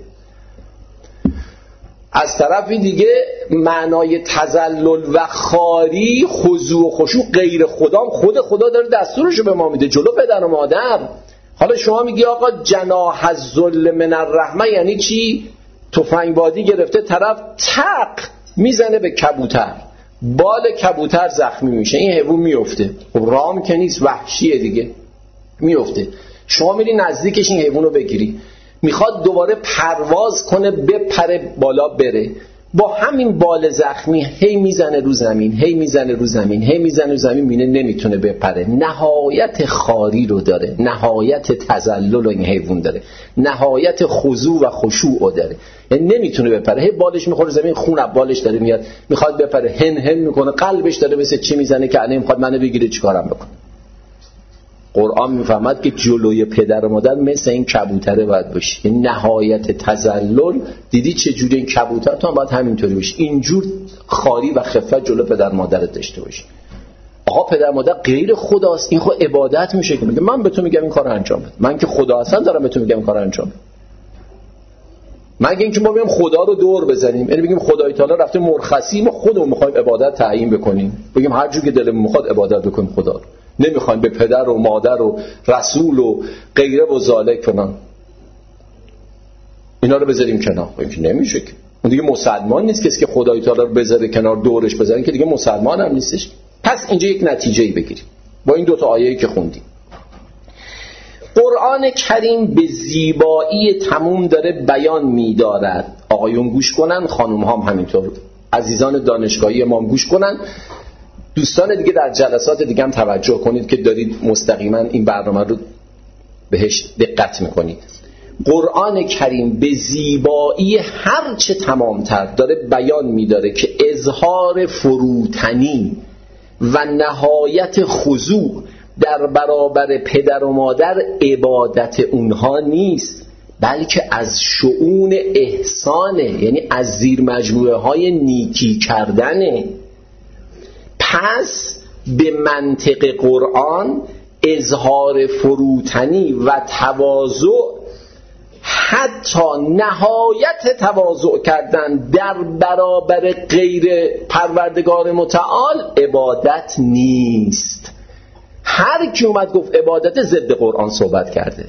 از طرفی دیگه معنای تذلل و خواری، خضوع و خشوع غیر خدا، خود خدا داره دستورشو به ما میده جلو پدر و مادر. حالا شما میگی آقا جناح الذل من الرحمه یعنی چی؟ تفنگ بادی گرفته طرف تق میزنه به کبوتر، بال کبوتر زخمی میشه، این حیوان میفته. خب رام که نیست، وحشیه دیگه، میفته. شما میری نزدیکش این حیوانو بگیری، میخواد دوباره پرواز کنه، بپره بالا بره، با همین بال زخمی هی میزنه رو زمین، مینه نمیتونه بپره. نهایت خاری رو داره، نهایت تذلل رو این حیوان داره، نهایت خضوع و خشوع رو داره، یعنی نمیتونه بپره. هی بالش میخوره زمین، خون از بالش داره میاد، میخواد بپره، هن میکنه، قلبش داره مثل چی میزنه که الان میخواد منو بگیره چیکارم بکنه. قرآن میفهمد که جلوی پدر و مادر مثل این کبوتره باید باشی، نهایت تذلل. دیدی چه جوری این کبوتر، تو هم باید همینطوری باشی، اینجور خاری و خفت جلو پدر مادرت داشته باشی. آقا پدر مادر غیر خداست، این خود عبادت میشه که میگه من به تو میگم این کارو انجام بده، من که خدا هستم دارم به تو میگم این کارو انجام بده. مگه اینکه ما بگیم خدا رو دور بزنیم، یعنی بگیم خدای تعالی رفته مرخصی، ما خودمون میخوایم عبادت تعیین بکنیم، بگیم هر جور که دلمون میخواد عبادت بکنیم خدا رو، نمیخوایم به پدر و مادر و رسول و غیره و ذالک کنن، اینا رو بذاریم کنار. این نمیشه که اون دیگه مسلمان نیست، کسی که خدای تعالی رو بذاره کنار دورش بذارن که دیگه مسلمان هم نیستش. پس اینجا یک نتیجه‌ای بگیریم با این 2 تا آیه‌ای که خوندیم. قرآن کریم به زیبایی تموم داره بیان می‌دارد. آقایون گوش کنن، خانم هم همینطور، عزیزان دانشگاهی ما هم گوش کنن، دوستان دیگه در جلسات دیگه هم توجه کنید که دارید مستقیما این برنامه رو بهش دقت میکنید. قرآن کریم به زیبایی هرچه تمامتر داره بیان میداره که اظهار فروتنی و نهایت خضوع در برابر پدر و مادر عبادت اونها نیست، بلکه از شؤون احسانه، یعنی از زیر مجموعه های نیکی کردنه. پس به منطق قرآن اظهار فروتنی و تواضع، حتی نهایت تواضع کردن در برابر غیر پروردگار متعال عبادت نیست. هر کی اومد گفت عبادت ضد قرآن صحبت کرده.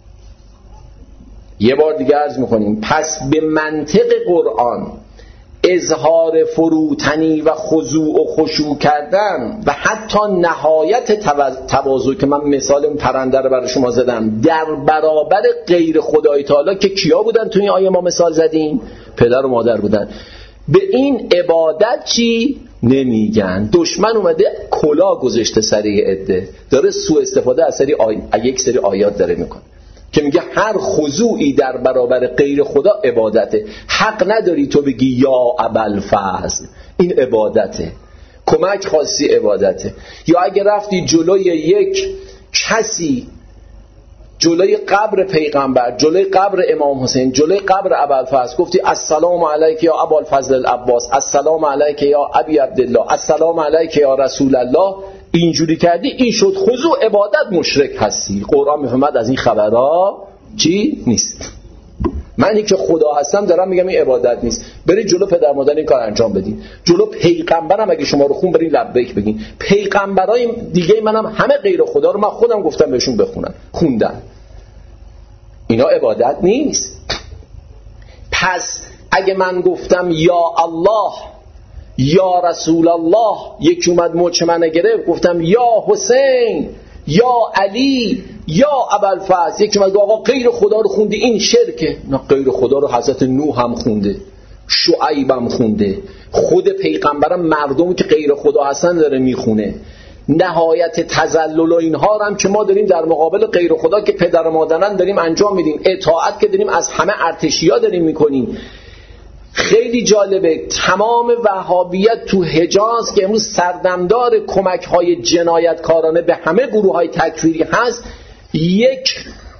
یه بار دیگه عرض میکنیم، پس به منطق قرآن اظهار فروتنی و خضوع و خشوع کردن و حتی نهایت تواضع که من مثال اون پرنده رو برای شما زدم در برابر غیر خدای تعالی که کیا بودن تو این آیه ما مثال زدیم؟ پدر و مادر بودن. به این عبادت چی نمیگن. دشمن اومده کلا گذاشته سر یه عده، داره سوء استفاده از یک سری آیات داره میکنه که میگه هر خضوعی در برابر غیر خدا عبادته. حق نداری تو بگی یا ابوالفضل، این عبادته. کمک خاصی عبادته. یا اگه رفتی جلوی یک کسی، جلوی قبر پیغمبر، جلوی قبر امام حسین، جلوی قبر ابوالفضل، گفتی السلام علیک یا ابوالفضل العباس، السلام علیک یا ابی عبدالله، السلام علیک یا رسول الله، اینجوری کردی، این شد خضوع عبادت، مشرک هستی. قرآن میفهمد از این خبرها چی نیست. منی که خدا هستم دارم میگم این عبادت نیست. برید جلو پدر مادر این کار انجام بدین، جلو پیغمبرم اگه شما رو خون برید لبیک بگین. پیغمبرای دیگه منم همه غیر خدا رو من خودم گفتم بهشون بخونن، خوندن. اینا عبادت نیست. پس اگه من گفتم یا الله یا رسول الله، یکی اومد مچ منو گرفت، گفتم یا حسین یا علی یا ابوالفضل، یکی اومد آقا غیر خدا رو خوندی، این شرکه. نه، غیر خدا رو حضرت نوح هم خونده، شعیب هم خونده، خود پیغمبرم مردمی که غیر خدا هستن داره میخونه. نهایت تذلل و اینها هم که ما داریم در مقابل غیر خدا که پدر و مادرن داریم انجام میدیم، اطاعت که داریم از همه ارتشیا داریم میکنیم. خیلی جالبه تمام وهابیت تو حجاز که امروز سردمدار کمک‌های جنایتکارانه به همه گروه‌های تکفیری هست، یک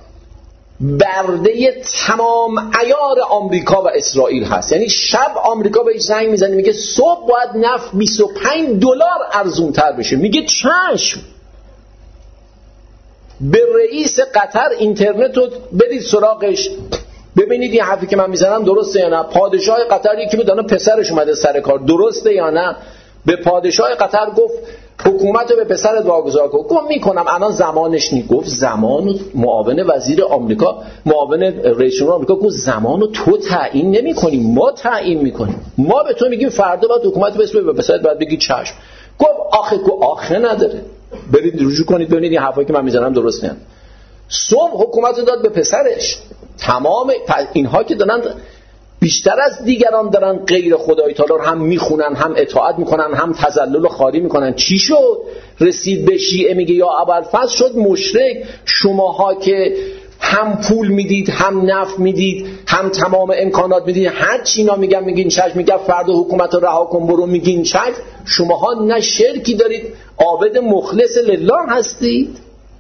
برده تمام عیار آمریکا و اسرائیل هست. یعنی شب آمریکا بهش زنگ میزنه میگه صبح باید نفت $25 ارزونتر بشه، میگه چشم. به رئیس قطر اینترنت رو برید سراغش ببینید این حرفی که من میزنم درسته یا نه. پادشاه قطر یکی بود الان پسرش اومده سر کار، درسته یا نه؟ به پادشاه قطر گفت حکومت رو به پسرت واگذار کن. گفت میکنم، الان زمانش نیست. گفت زمان معاون وزیر آمریکا، معاون رئیس جمهور آمریکا گفت زمانو تو تعیین نمی‌کنی، ما تعیین می‌کنیم. ما به تو میگیم فردا باید حکومت بسپاری به پسرت، باید بگی چشم. گفت آخه نداره. برید رجوع کنید ببینید این حرفایی که من میزنم درست نیست. صبح حکومت رو داد به پسرش. تمام اینها که دارن بیشتر از دیگران دارن غیر خدای تعالی رو هم میخونن، هم اطاعت میکنن، هم تذلل و خاری میکنن. چی شد؟ رسید به شیعه میگه یا ابوالفضل شد مشرک. شماها که هم پول میدید، هم نفت میدید، هم تمام امکانات میدید، هر چی اینا میگن میگین چشم، میگن فردا حکومت رو رها کن برو، میگین چشم. شماها نه شرکی دارید، عابد مخلص لله هستید.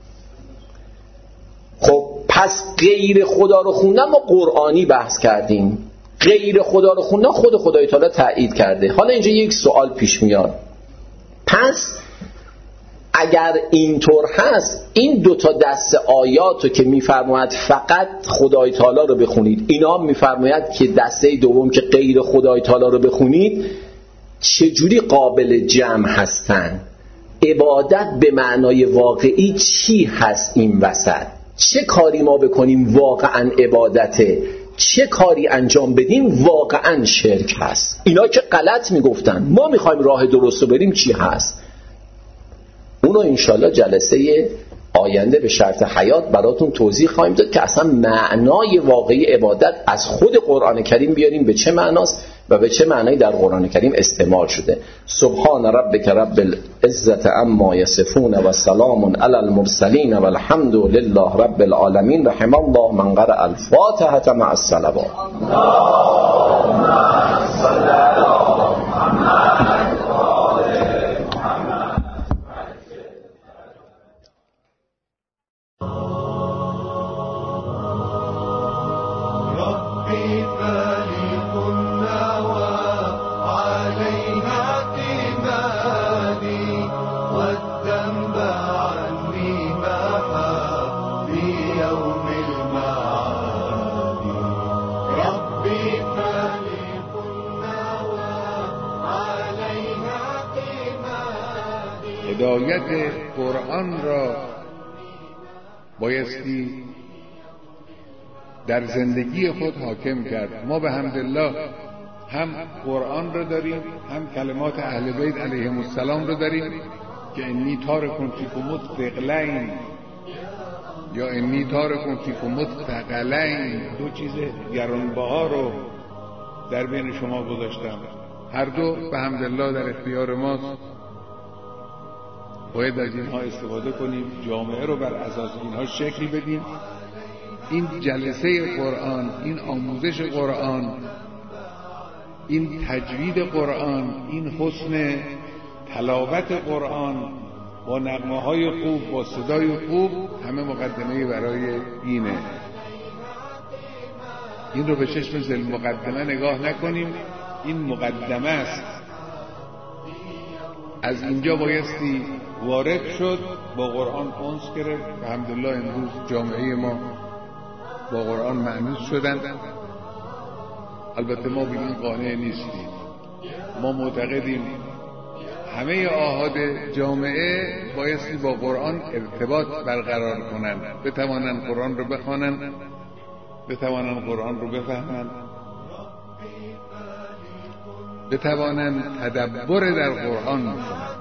خب پس غیر خدا رو خوندن ما قرآنی بحث کردیم، غیر خدا رو خوندن خود خدای تعالی تایید کرده. حالا اینجا یک سوال پیش میاد، پس اگر اینطور هست این دوتا دست آیاتو که میفرماید فقط خدای تعالی رو بخونید، اینا میفرماید که دسته دوم که غیر خدای تعالی رو بخونید، چجوری قابل جمع هستن؟ عبادت به معنای واقعی چی هست این وسط؟ چه کاری ما بکنیم واقعا عبادته، چه کاری انجام بدیم واقعا شرک هست؟ اینا که غلط میگفتن، ما میخوایم راه درست رو بریم چی هست؟ اونو انشالله جلسه آینده به شرط حیات براتون توضیح خواهیم داد که اصلا معنای واقعی عبادت از خود قرآن کریم بیاریم به چه معناست و به چه معنایی در قرآن کریم استعمال شده. سبحان ربک رب العزة عما یصفون و سلام علی المرسلین و الحمد لله رب العالمین. رحم الله من قرأ الفاتحة مع الصلوات. اللهم صل علی محمد. هدایت قرآن را بایستی در زندگی خود حاکم کرد. ما به حمدالله هم قرآن رو داریم، هم کلمات اهل بیت علیهم السلام رو داریم که انی تارکم فیکم الثقلین یا انی تارکم فیکم الثقلین، دو چیز گرانبها رو در بین شما گذاشتم. هر دو به حمدالله در اختیار ماست، باید از اینها استفاده کنیم، جامعه رو بر اساس اینها شکل بدیم. این جلسه قرآن، این آموزش قرآن، این تجوید قرآن، این حسن تلاوت قرآن با نغمه های خوب، با صدای خوب، همه مقدمه برای اینه. این رو به چشم ذل مقدمه نگاه نکنیم، این مقدمه است. از اینجا بایستی وارد شد، با قرآن انس گرفت. الحمدلله امروز جامعه ما با قرآن مأنوس شدن. البته ما به این قانع نیستیم، ما معتقدیم همه آحاد جامعه بایستی با قرآن ارتباط برقرار کنند، بتوانند قرآن رو بخوانند، بتوانند قرآن رو بفهمند، بتوانند تدبر در قرآن کنند.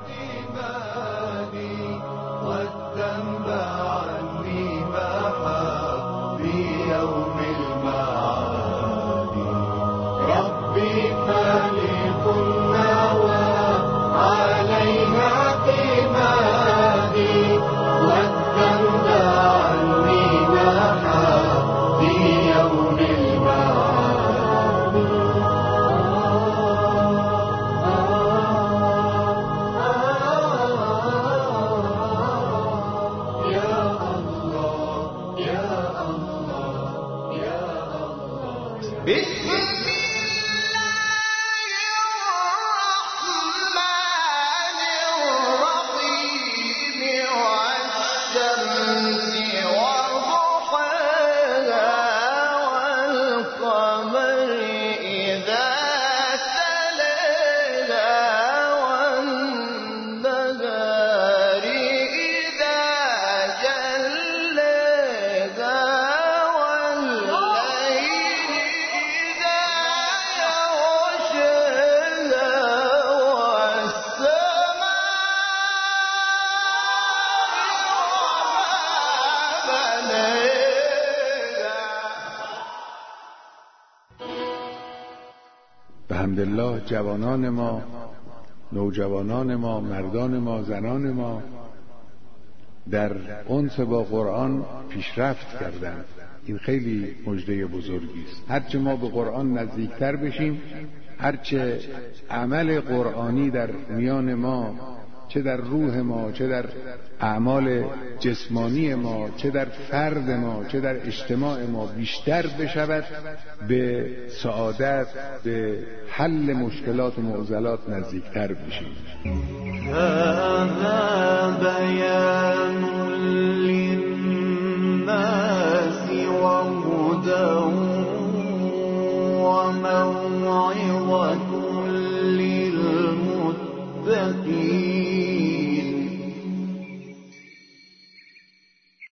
الحمدلله جوانان ما، نوجوانان ما، مردان ما، زنان ما در انس با قرآن پیشرفت کردند. این خیلی مژده بزرگی است. هرچه ما به قرآن نزدیکتر بشیم، هرچه عمل قرآنی در میان ما، چه در روح ما، چه در اعمال جسمانی ما، چه در فرد ما، چه در اجتماع ما بیشتر بشود، به سعادت، به حل مشکلات و معضلات نزدیکتر بشیم.